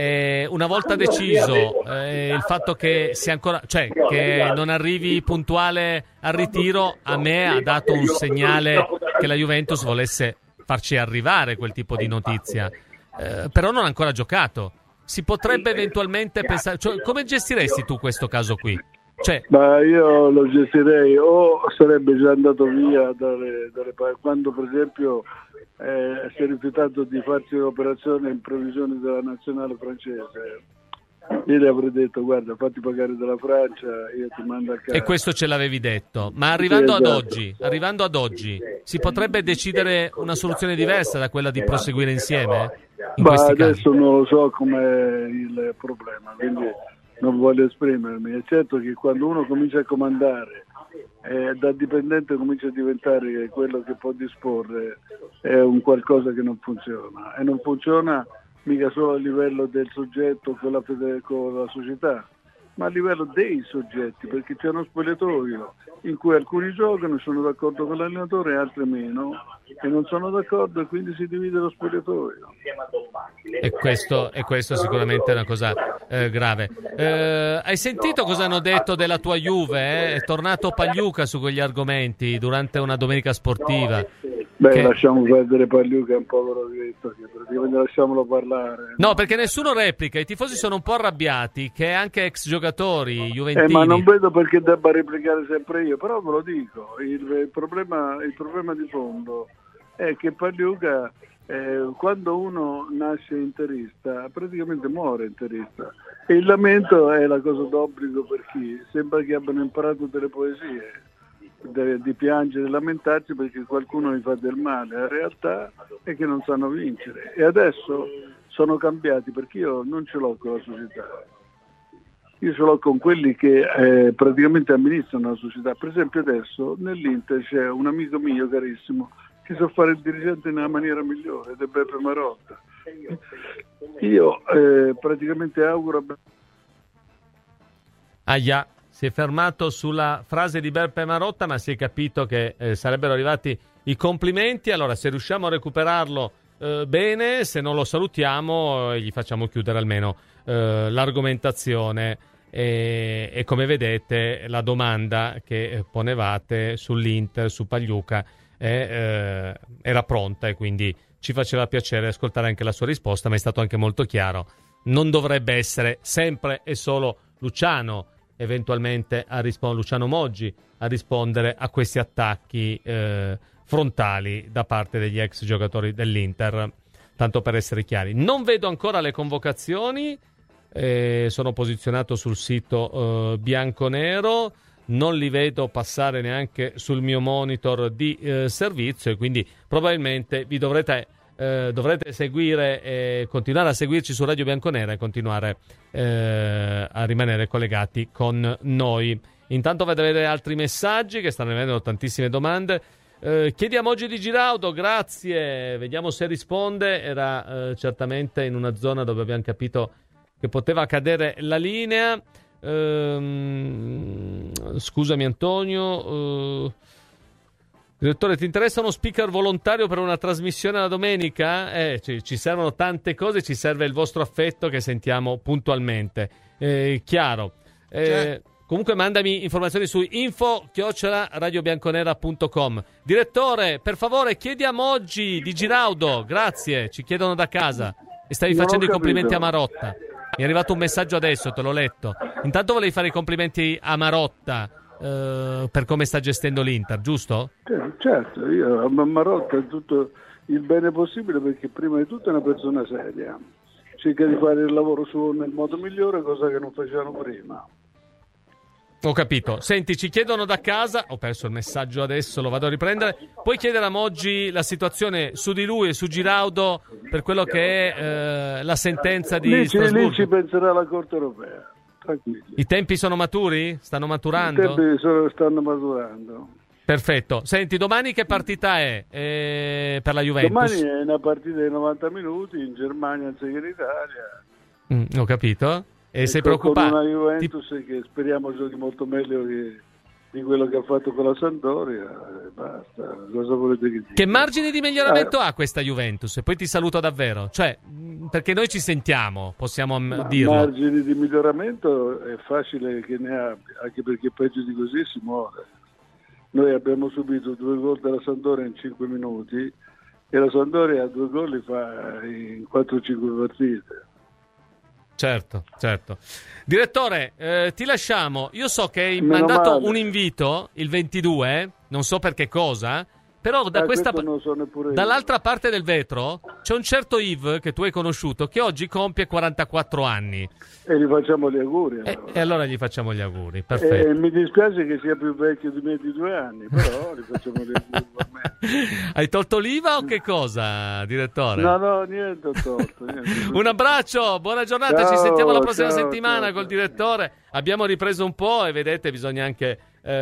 Una volta deciso il fatto che sia ancora, cioè che non arrivi puntuale al ritiro, a me ha dato un segnale che la Juventus volesse farci arrivare quel tipo di notizia, però non ha ancora giocato. Si potrebbe eventualmente pensare, cioè, come gestiresti tu questo caso qui? Cioè, ma io lo gestirei, o sarebbe già andato via quando per esempio si è rifiutato di farsi l'operazione in previsione della nazionale francese. Io gli avrei detto guarda, fatti pagare dalla Francia, io ti mando a casa. E questo ce l'avevi detto, ma arrivando ad oggi si potrebbe decidere una soluzione diversa da quella di proseguire insieme? Adesso non lo so com'è il problema, quindi non voglio esprimermi. È certo che quando uno comincia a comandare, da dipendente comincia a diventare quello che può disporre, è un qualcosa che non funziona, e non funziona mica solo a livello del soggetto con la società, ma a livello dei soggetti, perché c'è uno spogliatoio in cui alcuni giocano e sono d'accordo con l'allenatore e altri meno, e non sono d'accordo, e quindi si divide lo spogliatoio. E questo sicuramente è una cosa grave. Hai sentito cosa hanno detto della tua Juve? È tornato Pagliuca su quegli argomenti durante una domenica sportiva. Lasciamo perdere Pagliuca, è un povero diretto, che praticamente lasciamolo parlare. No, perché nessuno replica, i tifosi sono un po' arrabbiati, che anche ex giocatori juventini. Ma non vedo perché debba replicare sempre io, però ve lo dico, il problema di fondo è che Pagliuca, quando uno nasce interista, praticamente muore interista, e il lamento è la cosa d'obbligo per chi sembra che abbiano imparato delle poesie, di piangere e lamentarsi perché qualcuno gli fa del male. La realtà è che non sanno vincere, e adesso sono cambiati, perché io non ce l'ho con la società, io ce l'ho con quelli che praticamente amministrano la società. Per esempio adesso nell'Inter c'è un amico mio carissimo che sa fare il dirigente nella maniera migliore, ed è Beppe Marotta. Io praticamente auguro si è fermato sulla frase di Beppe Marotta, ma si è capito che sarebbero arrivati i complimenti. Allora, se riusciamo a recuperarlo bene, se non lo salutiamo gli facciamo chiudere almeno l'argomentazione. e come vedete la domanda che ponevate sull'Inter, su Pagliuca, era pronta, e quindi ci faceva piacere ascoltare anche la sua risposta, ma è stato anche molto chiaro. Non dovrebbe essere sempre e solo Luciano, eventualmente Luciano Moggi, a rispondere a questi attacchi frontali da parte degli ex giocatori dell'Inter, tanto per essere chiari. Non vedo ancora le convocazioni, sono posizionato sul sito bianconero, non li vedo passare neanche sul mio monitor di servizio, e quindi probabilmente vi dovrete seguire, continuare a seguirci su Radio Bianconera e continuare a rimanere collegati con noi. Intanto vado a vedere altri messaggi che stanno arrivando, tantissime domande. Chiediamo oggi di Giraudo, grazie, vediamo se risponde. Era certamente in una zona dove abbiamo capito che poteva cadere la linea. Scusami Antonio, direttore, ti interessa uno speaker volontario per una trasmissione la domenica? Ci servono tante cose, ci serve il vostro affetto che sentiamo puntualmente, chiaro. Comunque mandami informazioni su info@radiobianconera.com. Direttore, per favore chiedi a Moggi di Giraudo, grazie, ci chiedono da casa, e stavi facendo i complimenti a Marotta. Mi è arrivato un messaggio adesso, te l'ho letto. Intanto volevi fare i complimenti a Marotta per come sta gestendo l'Inter, giusto? Certo, io a Marotta tutto il bene possibile, perché prima di tutto è una persona seria, cerca di fare il lavoro suo nel modo migliore, cosa che non facevano prima. Ho capito. Senti, ci chiedono da casa, ho perso il messaggio adesso, lo vado a riprendere. Puoi chiedere a Moggi la situazione su di lui e su Giraudo per quello che è la sentenza di Strasburgo? Lì ci penserà la Corte Europea, tranquilli. I tempi sono maturi? Stanno maturando? I tempi stanno maturando. Perfetto. Senti, domani che partita è per la Juventus? Domani è una partita di 90 minuti in Germania anziché in Italia. Ho capito. E sei preoccupato? Con una Juventus che speriamo giochi molto meglio di quello che ha fatto con la Sampdoria, basta. Cosa volete che dica? Che margini di miglioramento ha questa Juventus? E poi ti saluto davvero. Cioè, perché noi ci sentiamo, possiamo dirlo. Margini di miglioramento è facile che ne abbia, anche perché peggio di così si muore. Noi abbiamo subito 2 gol dalla Sampdoria in 5 minuti e la Sampdoria 2 gol li fa in 4-5 partite. Certo. Direttore, ti lasciamo. Io so che hai mandato un invito il 22, non so per che cosa, però dall'altra parte del vetro c'è un certo Yves che tu hai conosciuto, che oggi compie 44 anni. E gli facciamo gli auguri. Allora. E allora gli facciamo gli auguri, perfetto. Mi dispiace che sia più vecchio di me di 2 anni, però gli facciamo gli auguri per me. Hai tolto l'IVA o che cosa, direttore? No, niente ho tolto. Niente. Un abbraccio, buona giornata, ci sentiamo la prossima settimana col direttore. Abbiamo ripreso un po' e vedete, bisogna anche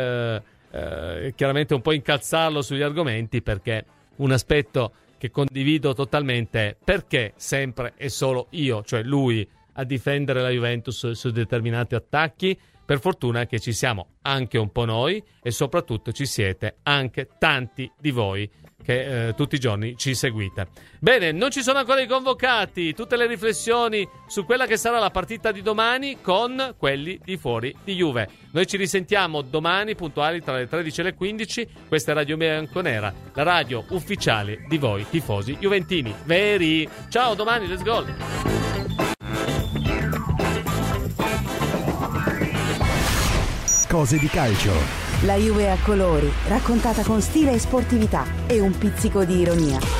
chiaramente un po' incalzarlo sugli argomenti, perché un aspetto che condivido totalmente è perché sempre e solo io, cioè lui, a difendere la Juventus su determinati attacchi. Per fortuna che ci siamo anche un po' noi e soprattutto ci siete anche tanti di voi che tutti i giorni ci seguite. Bene, non ci sono ancora i convocati, tutte le riflessioni su quella che sarà la partita di domani con quelli di fuori di Juve. Noi ci risentiamo domani puntuali tra le 13 e le 15. Questa è Radio Bianconera, la radio ufficiale di voi tifosi juventini veri. Ciao, domani, let's go! Cose di calcio. La Juve a colori, raccontata con stile e sportività e un pizzico di ironia.